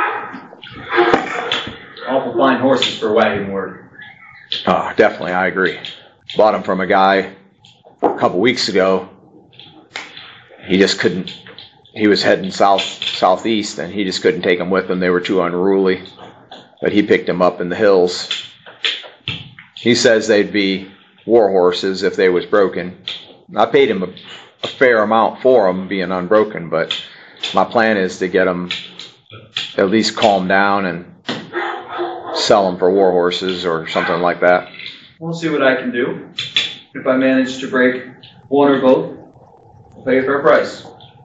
awful fine horses for wagon work. Oh, definitely, I agree. Bought them from a guy a couple weeks ago. He just couldn't, he was heading south, southeast, and he just couldn't take them with him. They were too unruly. But he picked them up in the hills. He says they'd be war horses if they was broken. I paid him a, a fair amount for them being unbroken, but my plan is to get them at least calmed down and sell them for war horses or something like that. We'll see what I can do. If I manage to break one or both, I'll pay a fair price.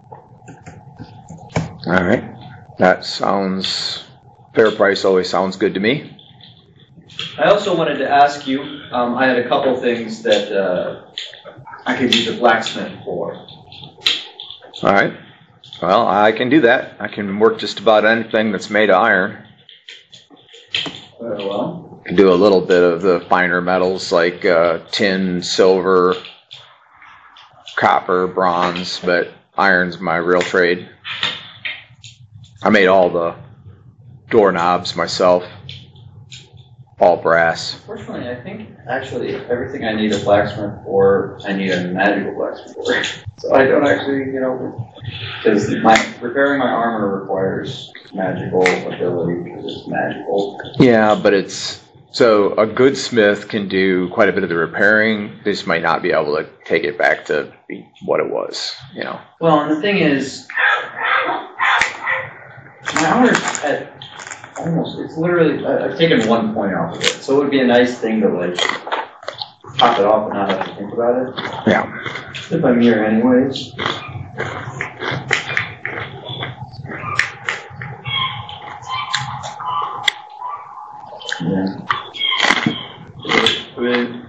All right. That sounds... Fair price always sounds good to me. I also wanted to ask you, um, I had a couple things that uh, I could use a blacksmith for. All right. Well, I can do that. I can work just about anything that's made of iron. Very well. I can do a little bit of the finer metals like uh, tin, silver, copper, bronze, but iron's my real trade. I made all the doorknobs myself, all brass. Fortunately, I think actually everything I need a blacksmith for, I need a magical blacksmith for. So I don't actually, you know, because my repairing my armor requires magical ability because it's magical. Yeah, but it's so a good smith can do quite a bit of the repairing. They just might not be able to take it back to be what it was, you know. Well, and the thing is, my armor's at almost, it's literally, I- I've taken one point off of it, so it would be a nice thing to, like, pop it off and not have to think about it. Yeah. If I'm here anyways. Yeah. I mean,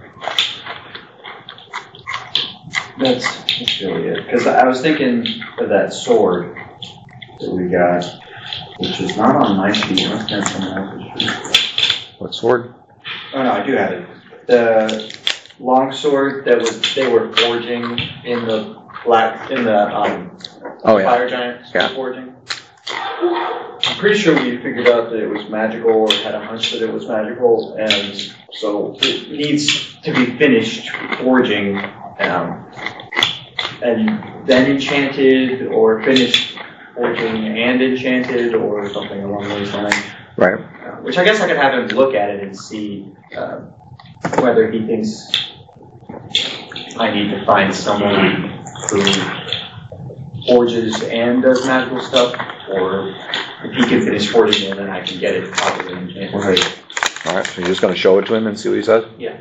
that's, that's really it. Because I was thinking of that sword that we got, which is not on my sheet. It must have someone else's sheet. What sword? Oh no, I do have it. The long sword that was they were forging in the black in the um, Oh, yeah. fire giant Yeah. forging. I'm pretty sure we figured out that it was magical, or had a hunch that it was magical, and so it needs to be finished forging, um, and then enchanted, or finished forging and enchanted, or something along those lines. Right. Uh, which I guess I could have him look at it and see uh, whether he thinks I need to find someone who forges and does magical stuff, or if he can finish forging and then I can get it properly enchanted. Right. All right. So you're just going to show it to him and see what he says? Yeah.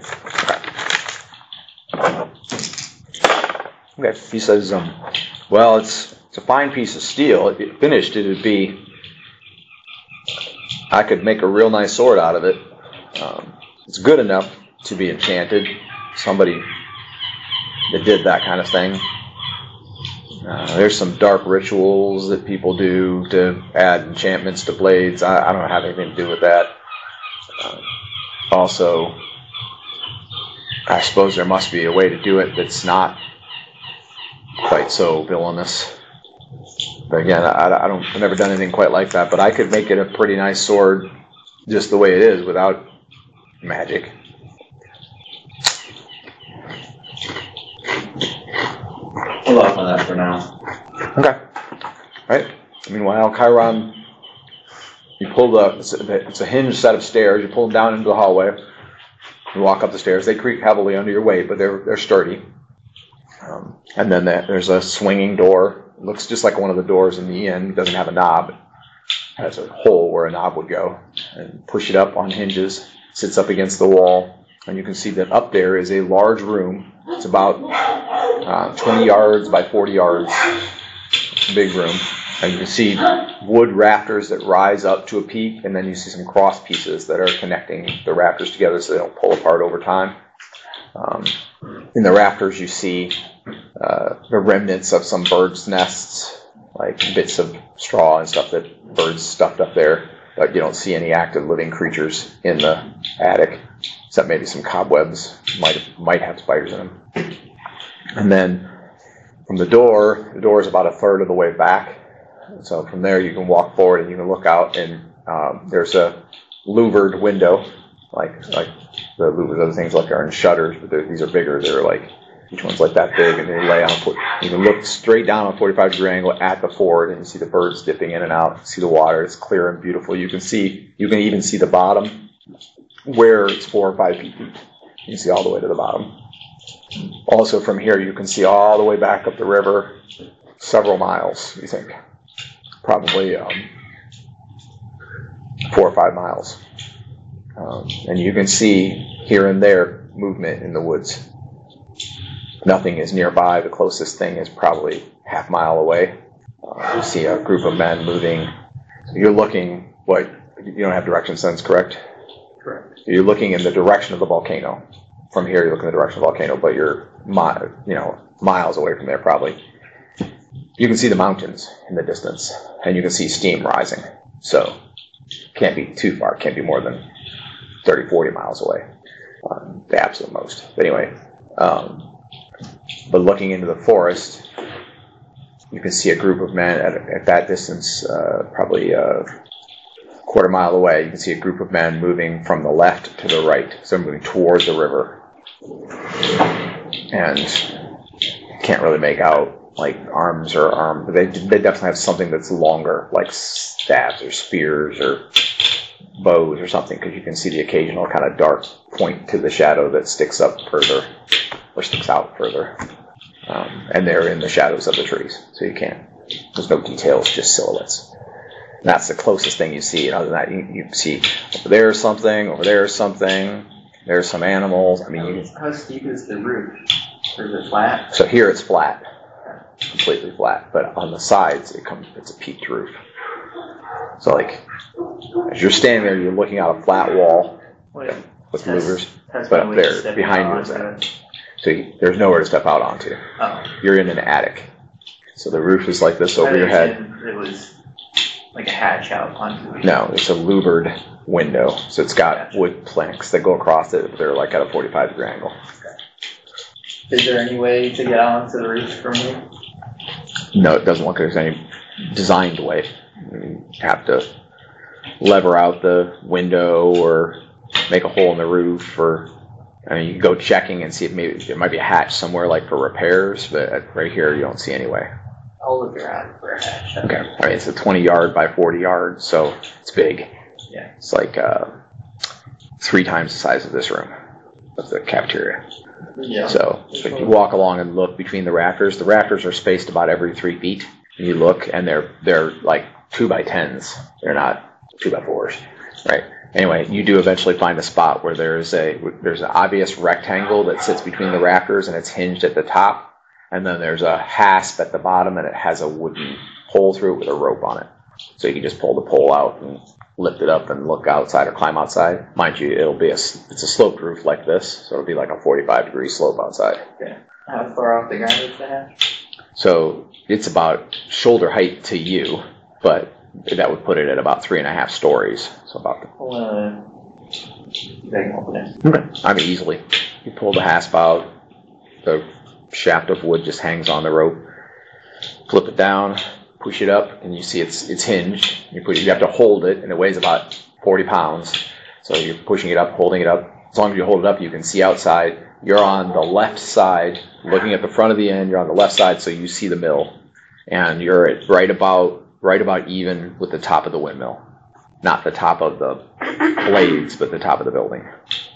Okay. He says, um, well, it's it's a fine piece of steel. If it finished, it would be, I could make a real nice sword out of it. Um, it's good enough to be enchanted. Somebody that did that kind of thing. Uh, there's some dark rituals that people do to add enchantments to blades. I, I don't have anything to do with that. Uh, also, I suppose there must be a way to do it that's not quite so villainous. But again, I, I don't, I've never done anything quite like that. But I could make it a pretty nice sword just the way it is without magic. Hold off on that for now. Okay. Right. Meanwhile, Chiron, you pull the, it's a, it's a hinged set of stairs. You pull them down into the hallway. You walk up the stairs. They creak heavily under your weight, but they're they're sturdy. Um, and then there's a swinging door. It looks just like one of the doors in the inn. It doesn't have a knob. It has a hole where a knob would go. And push it up on hinges. sits up against the wall, and you can see that up there is a large room. It's about uh, twenty yards by forty yards. It's a big room. And you can see wood rafters that rise up to a peak, and then you see some cross pieces that are connecting the rafters together so they don't pull apart over time. Um, in the rafters, you see uh, the remnants of some birds' nests, like bits of straw and stuff that birds stuffed up there. But you don't see any active living creatures in the attic, except maybe some cobwebs. Might might have spiders in them. And then from the door, the door is about a third of the way back. So from there, you can walk forward and you can look out, and um, there's a louvered window, like like the louvers, other things like are in shutters, but these are bigger. They're like, each one's like that big, and they lay on. You can look straight down on a forty-five degree angle at the fort, and you see the birds dipping in and out. You see the water; it's clear and beautiful. You can see, you can even see the bottom, where it's four or five feet deep. You can see all the way to the bottom. Also, from here, you can see all the way back up the river, several miles. You think, probably um, four or five miles, um, and you can see here and there movement in the woods. Nothing is nearby. The closest thing is probably half mile away. Uh, you see a group of men moving. You're looking, what, you don't have direction sense, correct? Correct. You're looking in the direction of the volcano. From here, you're looking in the direction of the volcano, but you're mi- you know, miles away from there probably. You can see the mountains in the distance, and you can see steam rising. So, can't be too far. Can't be more than thirty, forty miles away, um, the absolute most. But anyway, um, but looking into the forest, you can see a group of men at, at that distance, uh, probably a quarter mile away. You can see a group of men moving from the left to the right, so moving towards the river, and can't really make out like arms or arm. They they definitely have something that's longer, like staves or spears or bows or something, because you can see the occasional kind of dark point to the shadow that sticks up further or sticks out further. Um, and they're in the shadows of the trees, so you can't, there's no details, just silhouettes. And that's the closest thing you see. And other than that, you, you see over there's something, over there's something, there's some animals. I mean, you, how steep is the roof? Or is it flat? So here it's flat, completely flat, but on the sides it comes, it's a peaked roof. So like, as you're standing there, you're looking at a flat wall Wait, with has- louvers, has but no up way to there step behind you out is onto that. it. So you, there's nowhere to step out onto. Oh. You're in an attic. So the roof is like this I over your head. understand It was like a hatch out onto it. No, it's a louvered window. So it's got wood planks that go across it, but they're like at a forty-five degree angle. Is there any way to get onto the roof from here? No, it doesn't look like there's any designed way. You have to lever out the window or make a hole in the roof, or I mean, you can go checking and see if maybe there might be a hatch somewhere like for repairs, but right here you don't see any way. I'll look around for a hatch. Okay. I mean, it's a twenty yard by forty yard, so it's big. Yeah. It's like uh, three times the size of this room, of the cafeteria. Yeah. So, so if you walk along and look between the rafters, the rafters are spaced about every three feet. And you look, and they're they're like two by tens. They're not two by fours, right? Anyway, you do eventually find a spot where there's a there's an obvious rectangle that sits between the rafters, and it's hinged at the top. And then there's a hasp at the bottom, and it has a wooden hole through it with a rope on it. So you can just pull the pole out and lift it up and look outside or climb outside. Mind you, it'll be a it's a sloped roof like this, so it'll be like a forty-five degree slope outside. Okay. How far off the ground is the hatch? So it's about shoulder height to you, but that would put it at about three and a half stories. So about the I'll, uh, see if I can open it. Okay. I mean, easily. You pull the hasp out, the shaft of wood just hangs on the rope. Flip it down, push it up, and you see it's it's hinged. You put you have to hold it, and it weighs about forty pounds. So you're pushing it up, holding it up. As long as you hold it up, you can see outside. You're on the left side, looking at the front of the end. You're on the left side, so you see the mill, and you're at right about right about even with the top of the windmill, not the top of the blades, but the top of the building.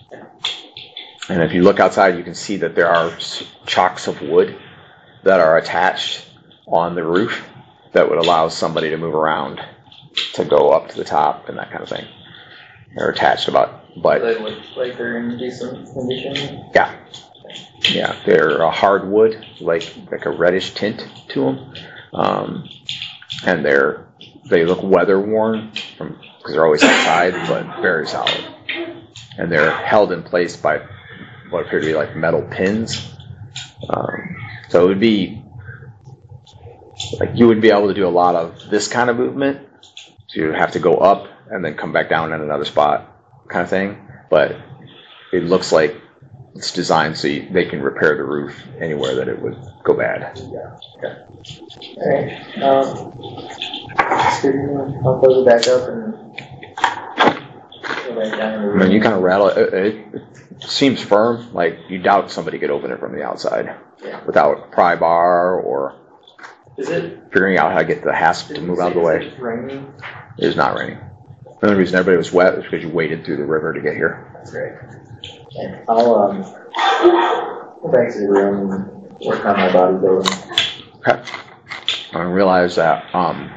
And if you look outside, you can see that there are chocks of wood that are attached on the roof that would allow somebody to move around to go up to the top and that kind of thing. They're attached about, but They look like they're in decent condition. yeah, yeah, they're a hardwood, like like a reddish tint to them, um, and they're they look weather worn from because they're always outside, but very solid, and they're held in place by what appear to be like metal pins. Um, so it would be like you would be able to do a lot of this kind of movement. So you have to go up and then come back down in another spot, kind of thing. But it looks like it's designed so you, they can repair the roof anywhere that it would go bad. Yeah. Okay. All right. Um, Scooter, I'll close it back up and go back down in the I room. mean, you kind of rattle it. It, it seems firm. Like you doubt somebody could open it from the outside Yeah. without a pry bar or Is it? figuring out how to get the hasp to move out of the way. Is it raining? It is not raining. The only reason everybody was wet is because you waded through the river to get here. That's great. Okay. I'll um go back to the room and work on my bodybuilding. Okay. I realize that um,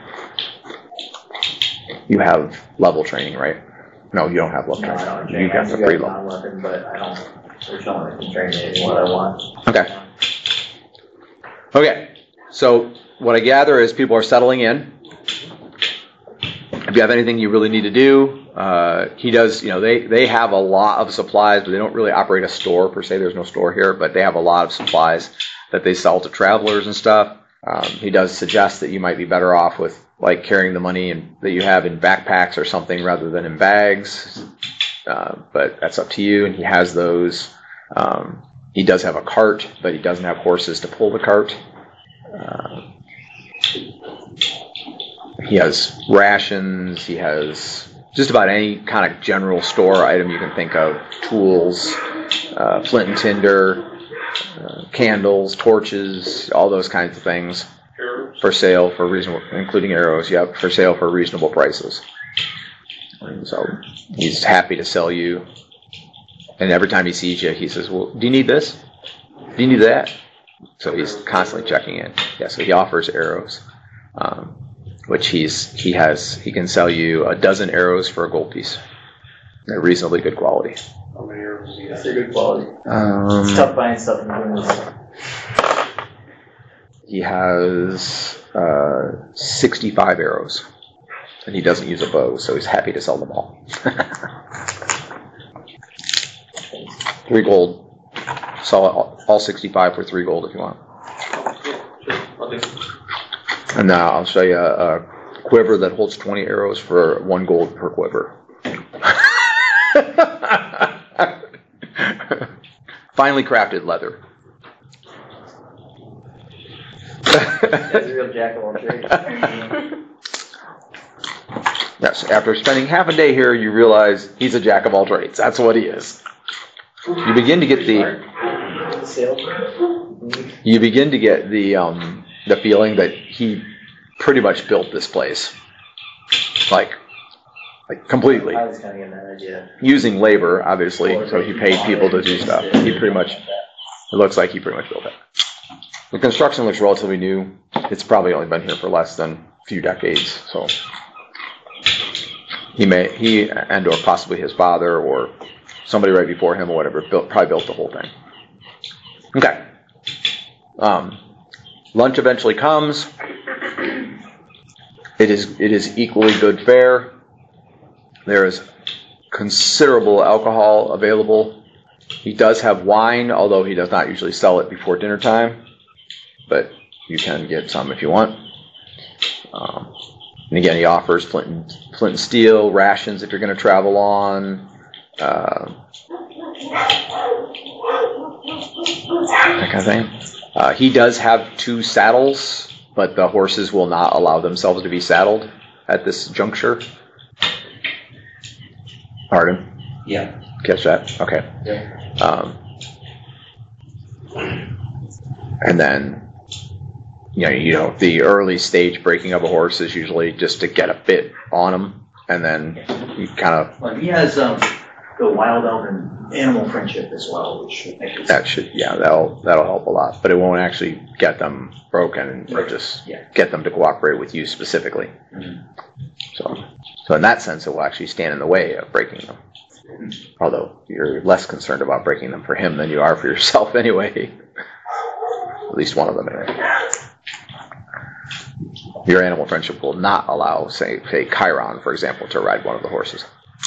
you have level training, right? No, you don't have level No, I training. don't You train. got I the do free got level. non-weapon, but I don't. There's no one that can train me in what I want. Okay. Okay. So what I gather is people are settling in. If you have anything you really need to do, uh, he does, you know, they, they have a lot of supplies, but they don't really operate a store per se. There's no store here, but they have a lot of supplies that they sell to travelers and stuff. Um, he does suggest that you might be better off with like carrying the money in, that you have in backpacks or something rather than in bags. Uh, but that's up to you, and he has those. Um, he does have a cart, but he doesn't have horses to pull the cart. Uh, he has rations. He has just about any kind of general store item you can think of. Tools, uh, flint and tinder, uh, candles, torches, all those kinds of things for sale for reasonable, including arrows, yep, for sale for reasonable prices. And so he's happy to sell you. And every time he sees you, he says, well, do you need this? Do you need that? So he's constantly checking in. Yeah, so he offers arrows, um, which he's he has he can sell you a dozen arrows for a gold piece. They're reasonably good quality. How many arrows do you got? They're good quality. Um, It's tough buying stuff in the he has uh, sixty-five arrows, and he doesn't use a bow, so he's happy to sell them all. Three gold. Sell all, all sixty-five for three gold if you want. And now I'll show you a, a quiver that holds twenty arrows for one gold per quiver. Finely crafted leather. That's a real jack of all trades. Yes, after spending half a day here, you realize he's a jack of all trades. That's what he is. You begin to get the you begin to get the um, the feeling that he pretty much built this place, like like completely, I was kind of getting that idea. using labor, obviously. So he paid people to do stuff. He pretty much it looks like he pretty much built it. The construction looks relatively new. It's probably only been here for less than a few decades, so he may he and or possibly his father or somebody right before him or whatever built probably built the whole thing. Okay. Um, lunch eventually comes. It is it is equally good fare. There is considerable alcohol available. He does have wine, although he does not usually sell it before dinner time. But you can get some if you want. Um, and again, he offers flint and, flint and steel, rations if you're going to travel on. Uh, that kind of thing. Uh, he does have two saddles, but the horses will not allow themselves to be saddled at this juncture. Pardon? Yeah. Catch that? Okay. Yeah. Um, and then, you know, you know, the early stage breaking of a horse is usually just to get a bit on him, and then you kind of. Well, he has um, the wild elf and animal friendship as well, which should make it. That should, yeah, that'll that'll help a lot, but it won't actually get them broken or just Yeah. get them to cooperate with you specifically. Mhm. So, so in that sense, it will actually stand in the way of breaking them. Although you're less concerned about breaking them for him than you are for yourself anyway. At least one of them anyway. Your animal friendship will not allow, say, say Chiron, for example, to ride one of the horses.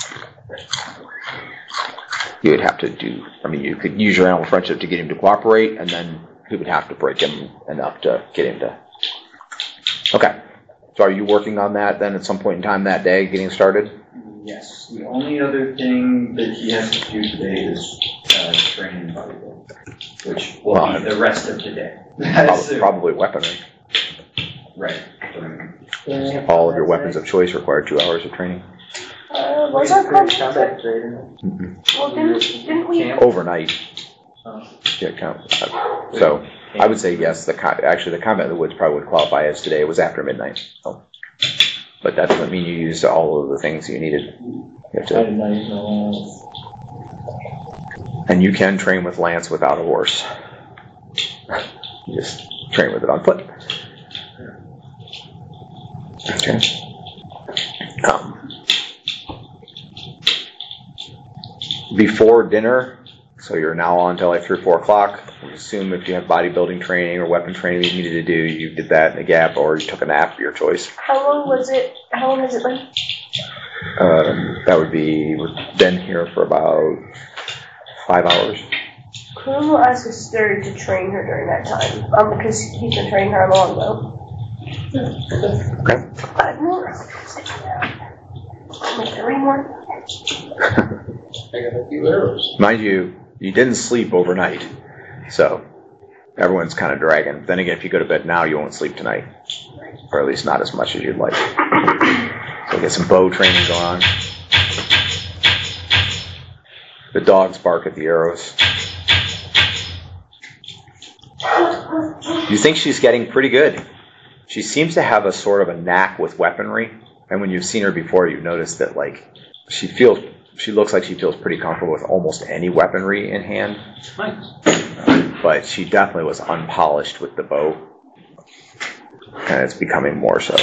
You would have to do, I mean, you could use your animal friendship to get him to cooperate, and then you would have to break him enough to get him to. Okay. So are you working on that then at some point in time that day, getting started? Yes, the only other thing that he has to do today is uh, training volleyball, which will Well, be the rest of the day. Probably, probably weaponry. Right. All of your weapons of choice require two hours of training. Uh, was our Combat contract? training. Mm-hmm. Well, didn't, didn't we? Overnight. Oh. Yeah, count. So I would say yes. The co- actually the combat in the woods probably would qualify as today. It was after midnight. So. But that doesn't mean you used all of the things you needed. You have I to, did not even know. and you can train with Lance without a horse. You just train with it on foot. Okay. Um, before dinner, so you're now on until like three or four o'clock. I assume if you have bodybuilding training or weapon training you needed to do, you did that in the gap, or you took a nap, your choice. How long was it? How long has it been? Um, that would be, we've been here for about five hours. Cool. We'll ask his third to train her during that time. Um, because he's been training her on the longbow. Okay. Five more. Six more. Like three more. I got a few arrows. Mind you, you didn't sleep overnight, so everyone's kind of dragging. Then again, if you go to bed now, you won't sleep tonight, or at least not as much as you'd like. So get some bow training going on. The dogs bark at the arrows. You think she's getting pretty good. She seems to have a sort of a knack with weaponry, and when you've seen her before, you've noticed that like she feels, she looks like she feels pretty comfortable with almost any weaponry in hand. Nice. Uh, but she definitely was unpolished with the bow, and it's becoming more so.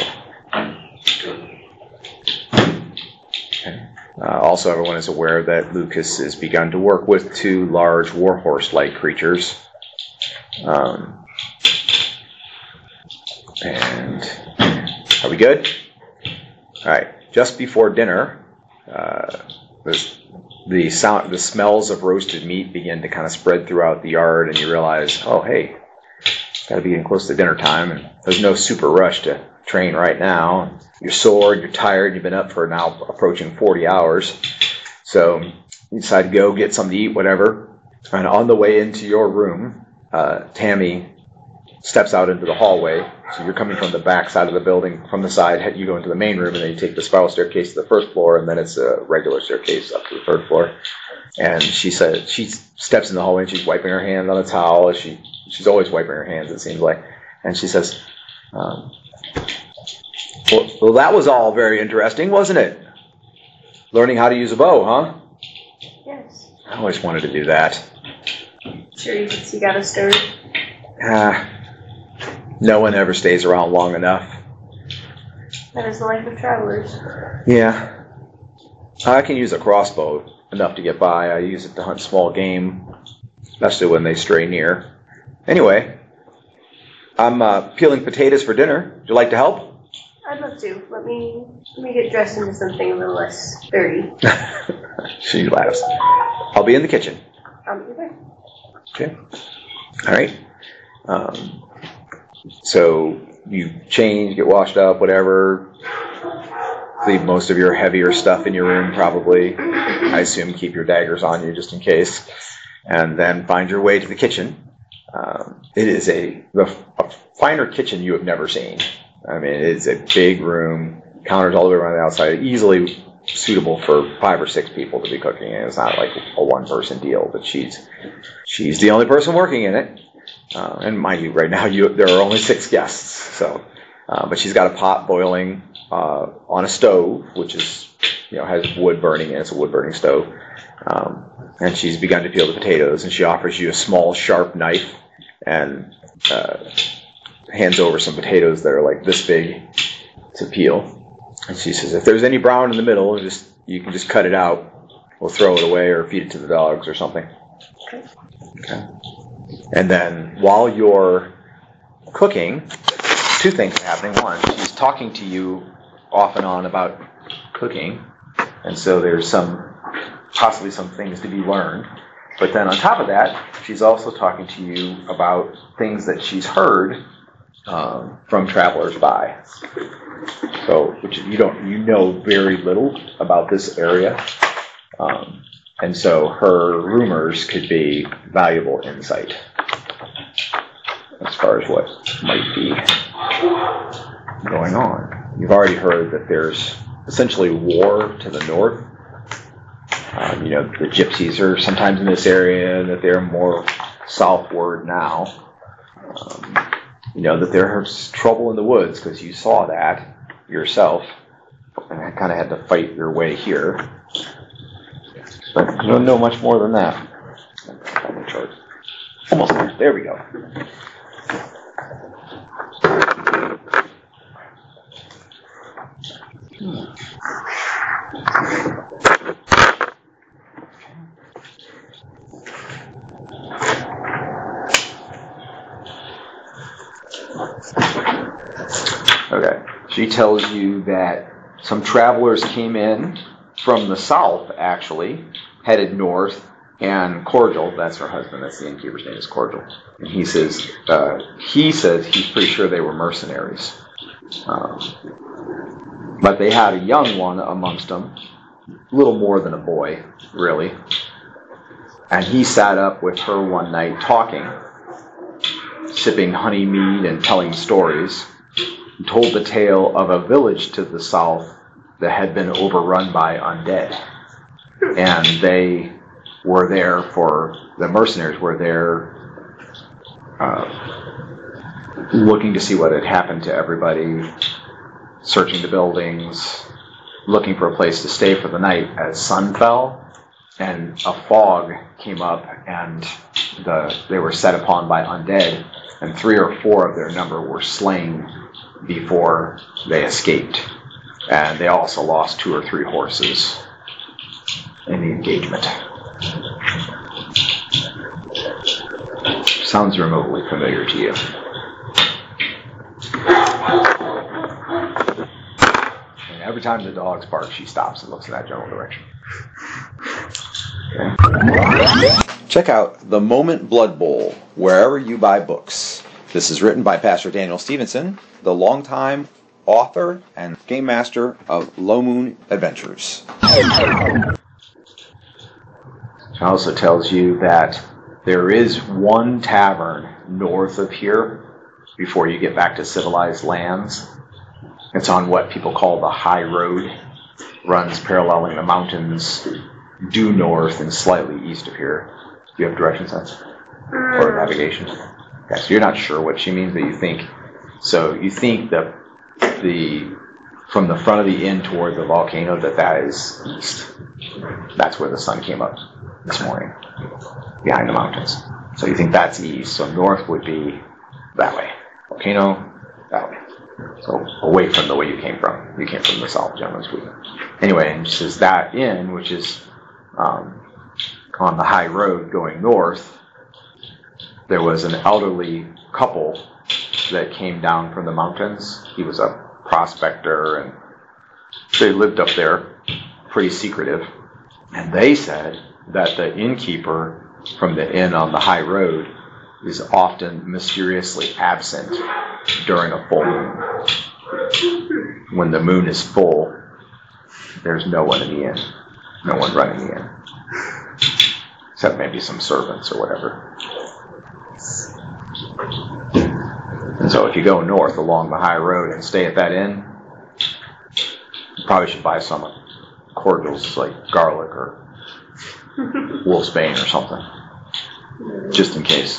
Okay. Uh, also, everyone is aware that Lucas has begun to work with two large warhorse-like creatures. Um, and are we good? All right. Just before dinner, uh, this, the sound, the smells of roasted meat begin to kind of spread throughout the yard, and you realize, oh, hey, got to be getting close to dinner time, and there's no super rush to train right now. You're sore, you're tired, you've been up for now approaching forty hours, so you decide to go get something to eat, whatever. And on the way into your room, uh, Tammy steps out into the hallway. So you're coming from the back side of the building, from the side, you go into the main room, and then you take the spiral staircase to the first floor, and then it's a regular staircase up to the third floor. And she said she steps in the hallway and she's wiping her hands on a towel. She she's always wiping her hands, it seems like. And she says, um, well, well, that was all very interesting, wasn't it? Learning how to use a bow, huh? Yes. I always wanted to do that. Sure, you, you got a stir. Ah, no one ever stays around long enough. That is the life of travelers. Yeah. I can use a crossbow enough to get by. I use it to hunt small game, especially when they stray near. Anyway, I'm uh, peeling potatoes for dinner. Would you like to help? I'd love to. Let me let me get dressed into something a little less dirty. She laughs. I'll be in the kitchen. I'll be there. Okay. All right. Um, so you change, get washed up, whatever. Leave most of your heavier stuff in your room, probably. I assume keep your daggers on you just in case. And then find your way to the kitchen. Um, it is a, a finer kitchen you have never seen. I mean, it's a big room, counters all the way around the outside, easily suitable for five or six people to be cooking in. It's not like a one-person deal, but she's she's the only person working in it. Uh, and mind you, right now you, there are only six guests. So, uh, but she's got a pot boiling uh, on a stove, which is, you know, has wood burning in it. It's a wood burning stove. Um, and she's begun to peel the potatoes, and she offers you a small, sharp knife and uh, hands over some potatoes that are like this big to peel. And she says, if there's any brown in the middle, just you can just cut it out. We'll throw it away or feed it to the dogs or something. Okay. And then while you're cooking, two things are happening. One, she's talking to you off and on about cooking, and so there's some possibly some things to be learned. But then on top of that, she's also talking to you about things that she's heard um, from travelers by. So, which you don't, you know very little about this area, um, and so her rumors could be valuable insight as far as what might be going on. You've already heard that there's essentially war to the north. Um, you know, the gypsies are sometimes in this area, and that they're more southward now. Um, you know, that there's trouble in the woods, because you saw that yourself, and kind of had to fight your way here. But you don't know much more than that. Almost there. There we go. Hmm. Okay. She tells you that some travelers came in from the south, actually, headed north, and Cordial, that's her husband, that's the innkeeper's name, is Cordial. And he says, uh, he says he's pretty sure they were mercenaries. Um, but they had a young one amongst them, a little more than a boy, really. And he sat up with her one night talking, sipping honey mead and telling stories. He told the tale of a village to the south that had been overrun by undead. And they were there for, the mercenaries were there uh, looking to see what had happened to everybody, searching the buildings, looking for a place to stay for the night as sun fell. And a fog came up, and the, they were set upon by undead, and three or four of their number were slain before they escaped. And they also lost two or three horses in the engagement. Sounds remotely familiar to you. And every time the dogs bark, she stops and looks in that general direction. Okay. Check out The Moment Blood Bowl wherever you buy books. This is written by Pastor Daniel Stevenson, the longtime author and game master of Low Moon Adventures. It also tells you that there is one tavern north of here before you get back to civilized lands. It's on what people call the High Road. Runs paralleling the mountains due north and slightly east of here. Do you have direction sense? Or navigation? Okay, so you're not sure what she means, but you think. So you think that the from the front of the inn toward the volcano, that that is east. That's where the sun came up this morning, behind the mountains. So you think that's east. So north would be that way. Volcano, that way. So away from the way you came from. You came from the south, generally speaking. Anyway, and she says that inn, which is um, on the high road going north, there was an elderly couple that came down from the mountains. He was a prospector, and they lived up there, pretty secretive. And they said that the innkeeper from the inn on the high road is often mysteriously absent during a full moon. When the moon is full, there's no one in the inn. No one running the inn. Except maybe some servants or whatever. And so if you go north along the high road and stay at that inn, you probably should buy some cordials like garlic or wolfsbane or something. Just in case.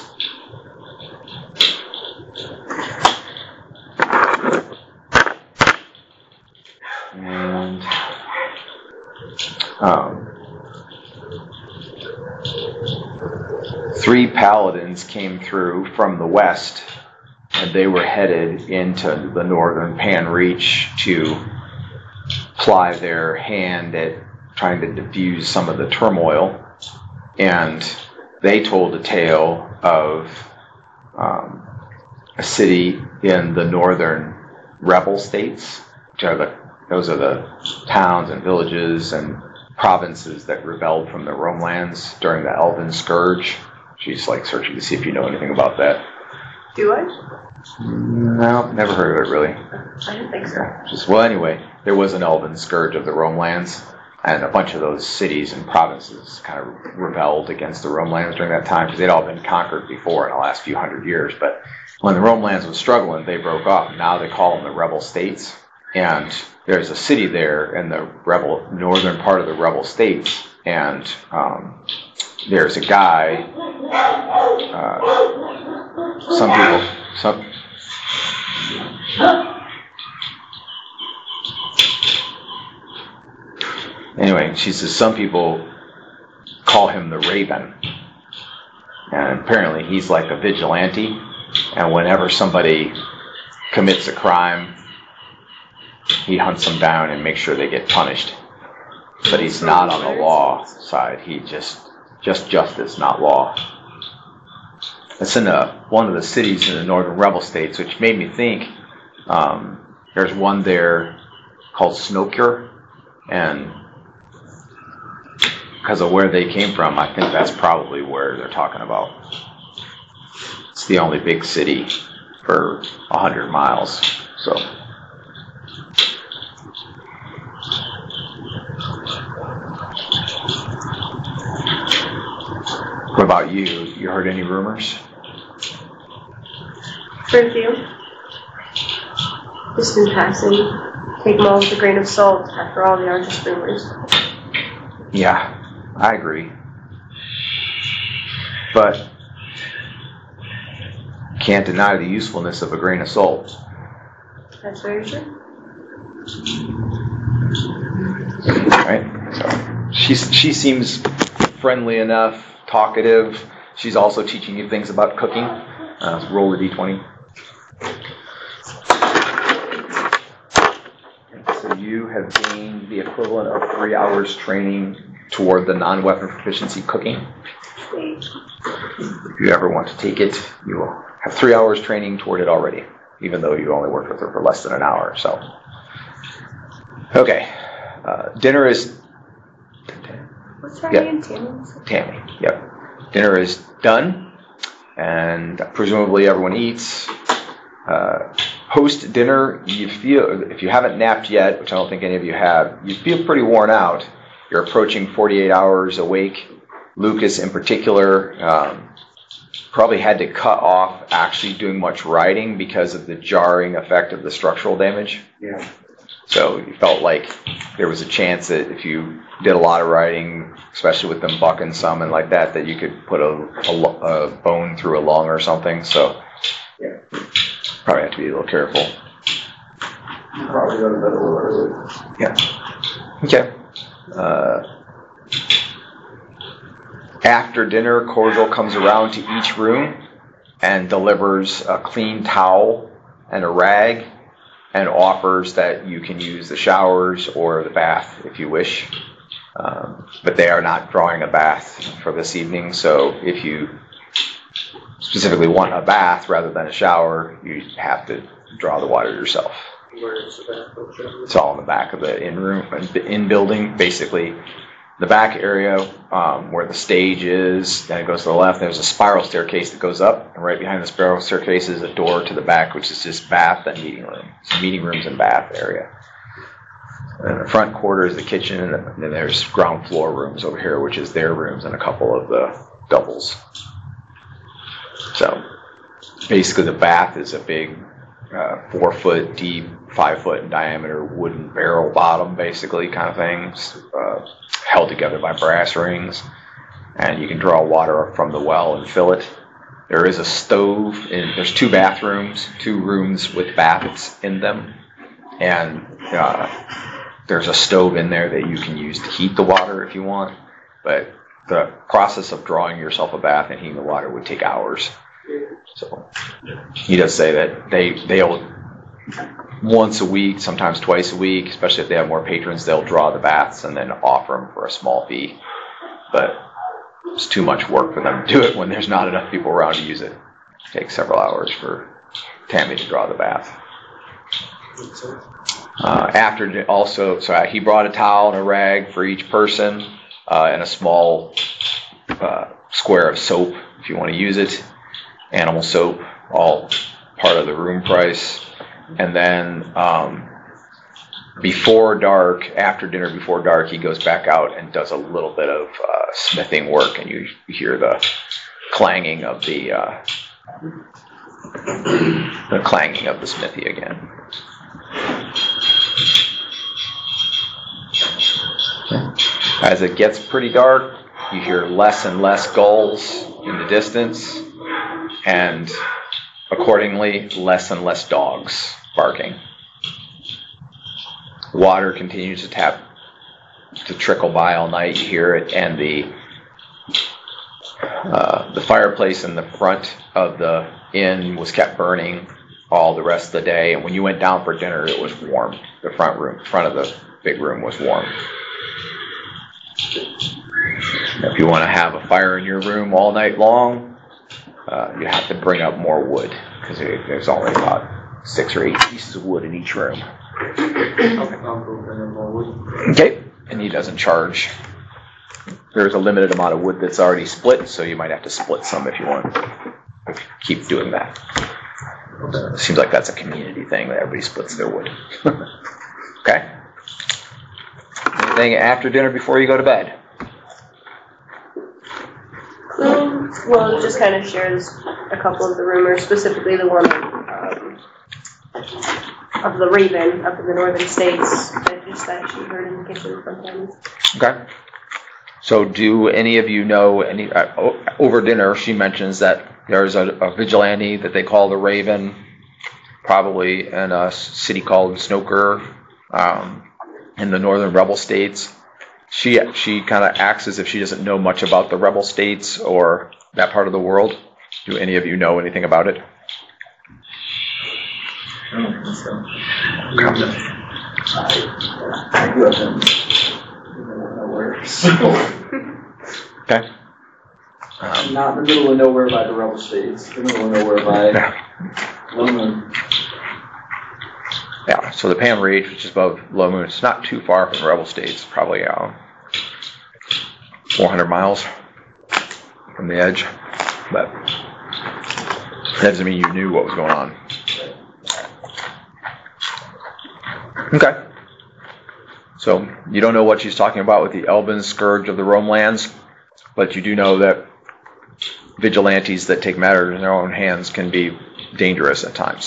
And um, three paladins came through from the west, and they were headed into the northern Pan Reach to ply their hand at trying to diffuse some of the turmoil. And they told a tale of um, a city in the northern rebel states, which are the, those are the towns and villages and provinces that rebelled from the Rome lands during the Elven Scourge. She's like searching to see if you know anything about that. Do I? No, never heard of it really. I don't think so. Just, well, anyway, there was an Elven Scourge of the Rome lands, and a bunch of those cities and provinces kind of rebelled against the Rome lands during that time because they'd all been conquered before in the last few hundred years. But when the Rome lands was struggling, they broke off. Now they call them the rebel states. And there's a city there in the rebel northern part of the rebel states, and um, there's a guy. Uh, some people, some. Anyway, she says some people call him the Raven, and apparently he's like a vigilante. And whenever somebody commits a crime, he hunts them down and makes sure they get punished. But he's not on the law side. He just just justice, not law. It's in a, one of the cities in the northern rebel states, which made me think. Um, there's one there called Snowcure, and because of where they came from, I think that's probably where they're talking about. It's the only big city for a hundred miles, so. What about you? You heard any rumors? For a few. Just in passing. Take them all with a grain of salt. After all, they are just rumors. Yeah, I agree. But can't deny the usefulness of a grain of salt. That's very true. Right? So she she seems friendly enough, talkative. She's also teaching you things about cooking. Uh, roll a d twenty. So you have gained the equivalent of three hours training toward the non-weapon proficiency cooking. If you ever want to take it, you will have three hours training toward it already, even though you only worked with her for less than an hour. So, okay, uh, dinner is. What's her Yep. name? Tammy? Tammy. Yep. Dinner is done, and presumably everyone eats. Uh, post dinner, you feel, if you haven't napped yet, which I don't think any of you have, you feel pretty worn out. You're approaching forty-eight hours awake. Lucas, in particular, um, probably had to cut off actually doing much riding because of the jarring effect of the structural damage. Yeah. So you felt like there was a chance that if you did a lot of riding, especially with them bucking some and like that, that you could put a, a, a bone through a lung or something. So Yeah. probably have to be a little careful. Probably go to bed a little early. Yeah. Okay. Uh, after dinner, Cordial comes around to each room and delivers a clean towel and a rag, and offers that you can use the showers or the bath if you wish. Um, but they are not drawing a bath for this evening, so if you specifically want a bath rather than a shower, you have to draw the water yourself. Where is the back of It's all in the back of the in room, in building, basically. The back area um, where the stage is, then it goes to the left. There's a spiral staircase that goes up, and right behind the spiral staircase is a door to the back, which is just bath and meeting room. It's meeting rooms and bath area. And the front quarter is the kitchen, and then there's ground floor rooms over here, which is their rooms and a couple of the doubles. So basically, the bath is a big uh, four foot deep, five foot in diameter wooden barrel bottom, basically kind of thing. Uh, held together by brass rings, and you can draw water from the well and fill it. There is a stove, and there's two bathrooms, two rooms with baths in them, and uh, there's a stove in there that you can use to heat the water if you want, but the process of drawing yourself a bath and heating the water would take hours. So he does say that they they'll once a week, sometimes twice a week, especially if they have more patrons, they'll draw the baths and then offer them for a small fee. But it's too much work for them to do it when there's not enough people around to use it. It takes several hours for Tammy to draw the bath. Uh, after also, so he brought a towel and a rag for each person, uh, and a small uh, square of soap if you want to use it. Animal soap, all part of the room price. And then um, before dark, after dinner, before dark, he goes back out and does a little bit of uh, smithing work, and you hear the clanging of the uh, the clanging of the smithy again. As it gets pretty dark, you hear less and less gulls in the distance, and accordingly, less and less dogs barking. Water continues to tap, to trickle by all night. You hear it, and the uh, the fireplace in the front of the inn was kept burning all the rest of the day. And when you went down for dinner, it was warm. The front room, front of the big room, was warm. If you want to have a fire in your room all night long, uh, you have to bring up more wood, because there's only about six or eight pieces of wood in each room. Okay, and he doesn't charge. There's a limited amount of wood that's already split, so you might have to split some if you want to keep doing that. It seems like that's a community thing, that everybody splits their wood. Okay? Anything after dinner before you go to bed? Clue, well, just kind of shares a couple of the rumors, specifically the one um, of the raven up in the northern states, that just that she heard in the kitchen from him. Okay. So do any of you know, any uh, over dinner she mentions that there's a, a vigilante that they call the Raven, probably in a city called Snoker, um, in the northern rebel states. She she kind of acts as if she doesn't know much about the rebel states or that part of the world. Do any of you know anything about it? I don't think so. I, I grew up in the middle of nowhere, so. Okay. Um, Not in the middle of nowhere by the rebel states, the middle of nowhere by Low Moon. Yeah, so the Pam Ridge, which is above Low Moon, it's not too far from the rebel states, probably uh, four hundred miles from the edge. But that doesn't mean you knew what was going on. Okay. So you don't know what she's talking about with the Elven Scourge of the Romelands, but you do know that vigilantes that take matters in their own hands can be dangerous at times.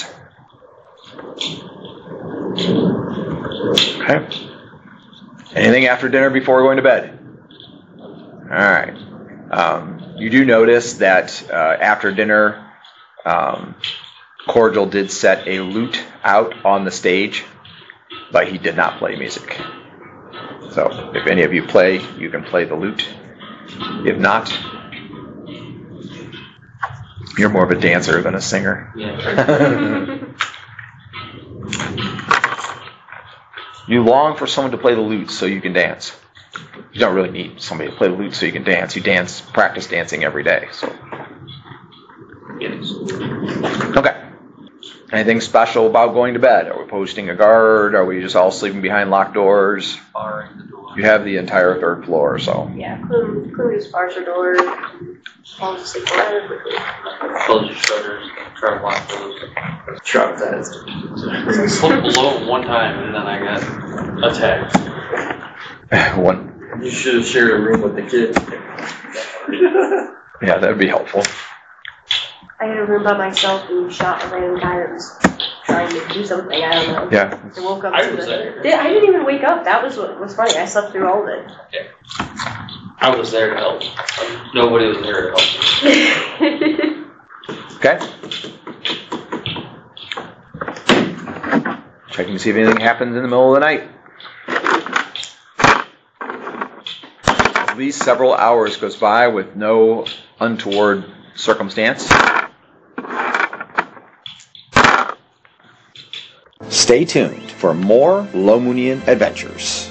Okay. Anything after dinner before going to bed? All right. Um, you do notice that uh, after dinner, um, Cordial did set a lute out on the stage, but he did not play music. So if any of you play, you can play the lute. If not, you're more of a dancer than a singer. Yeah. You long for someone to play the lute so you can dance. You don't really need somebody to play the lute so you can dance. You dance, practice dancing every day. So, Yes. okay. Anything special about going to bed? Are we posting a guard? Are we just all sleeping behind locked doors? Barring the door. You have the entire third floor, so. Yeah, Clue, Clue just bars her door, falls asleep rather quickly. Close your shutters, try to lock those. Traumatized. I slept below one time and then I got attacked. One. You should have shared a room with the kids. Yeah, that would be helpful. I had a room by myself and shot a random guy that was trying to do something, I don't know. Yeah. I woke up I to was the, there. Did, I didn't even wake up, that was what was funny, I slept through all of it. I was there to help. Nobody was there to help. Okay. Checking to see if anything happens in the middle of the night. at least several hours goes by with no untoward circumstance. Stay tuned for more Lomoonian adventures.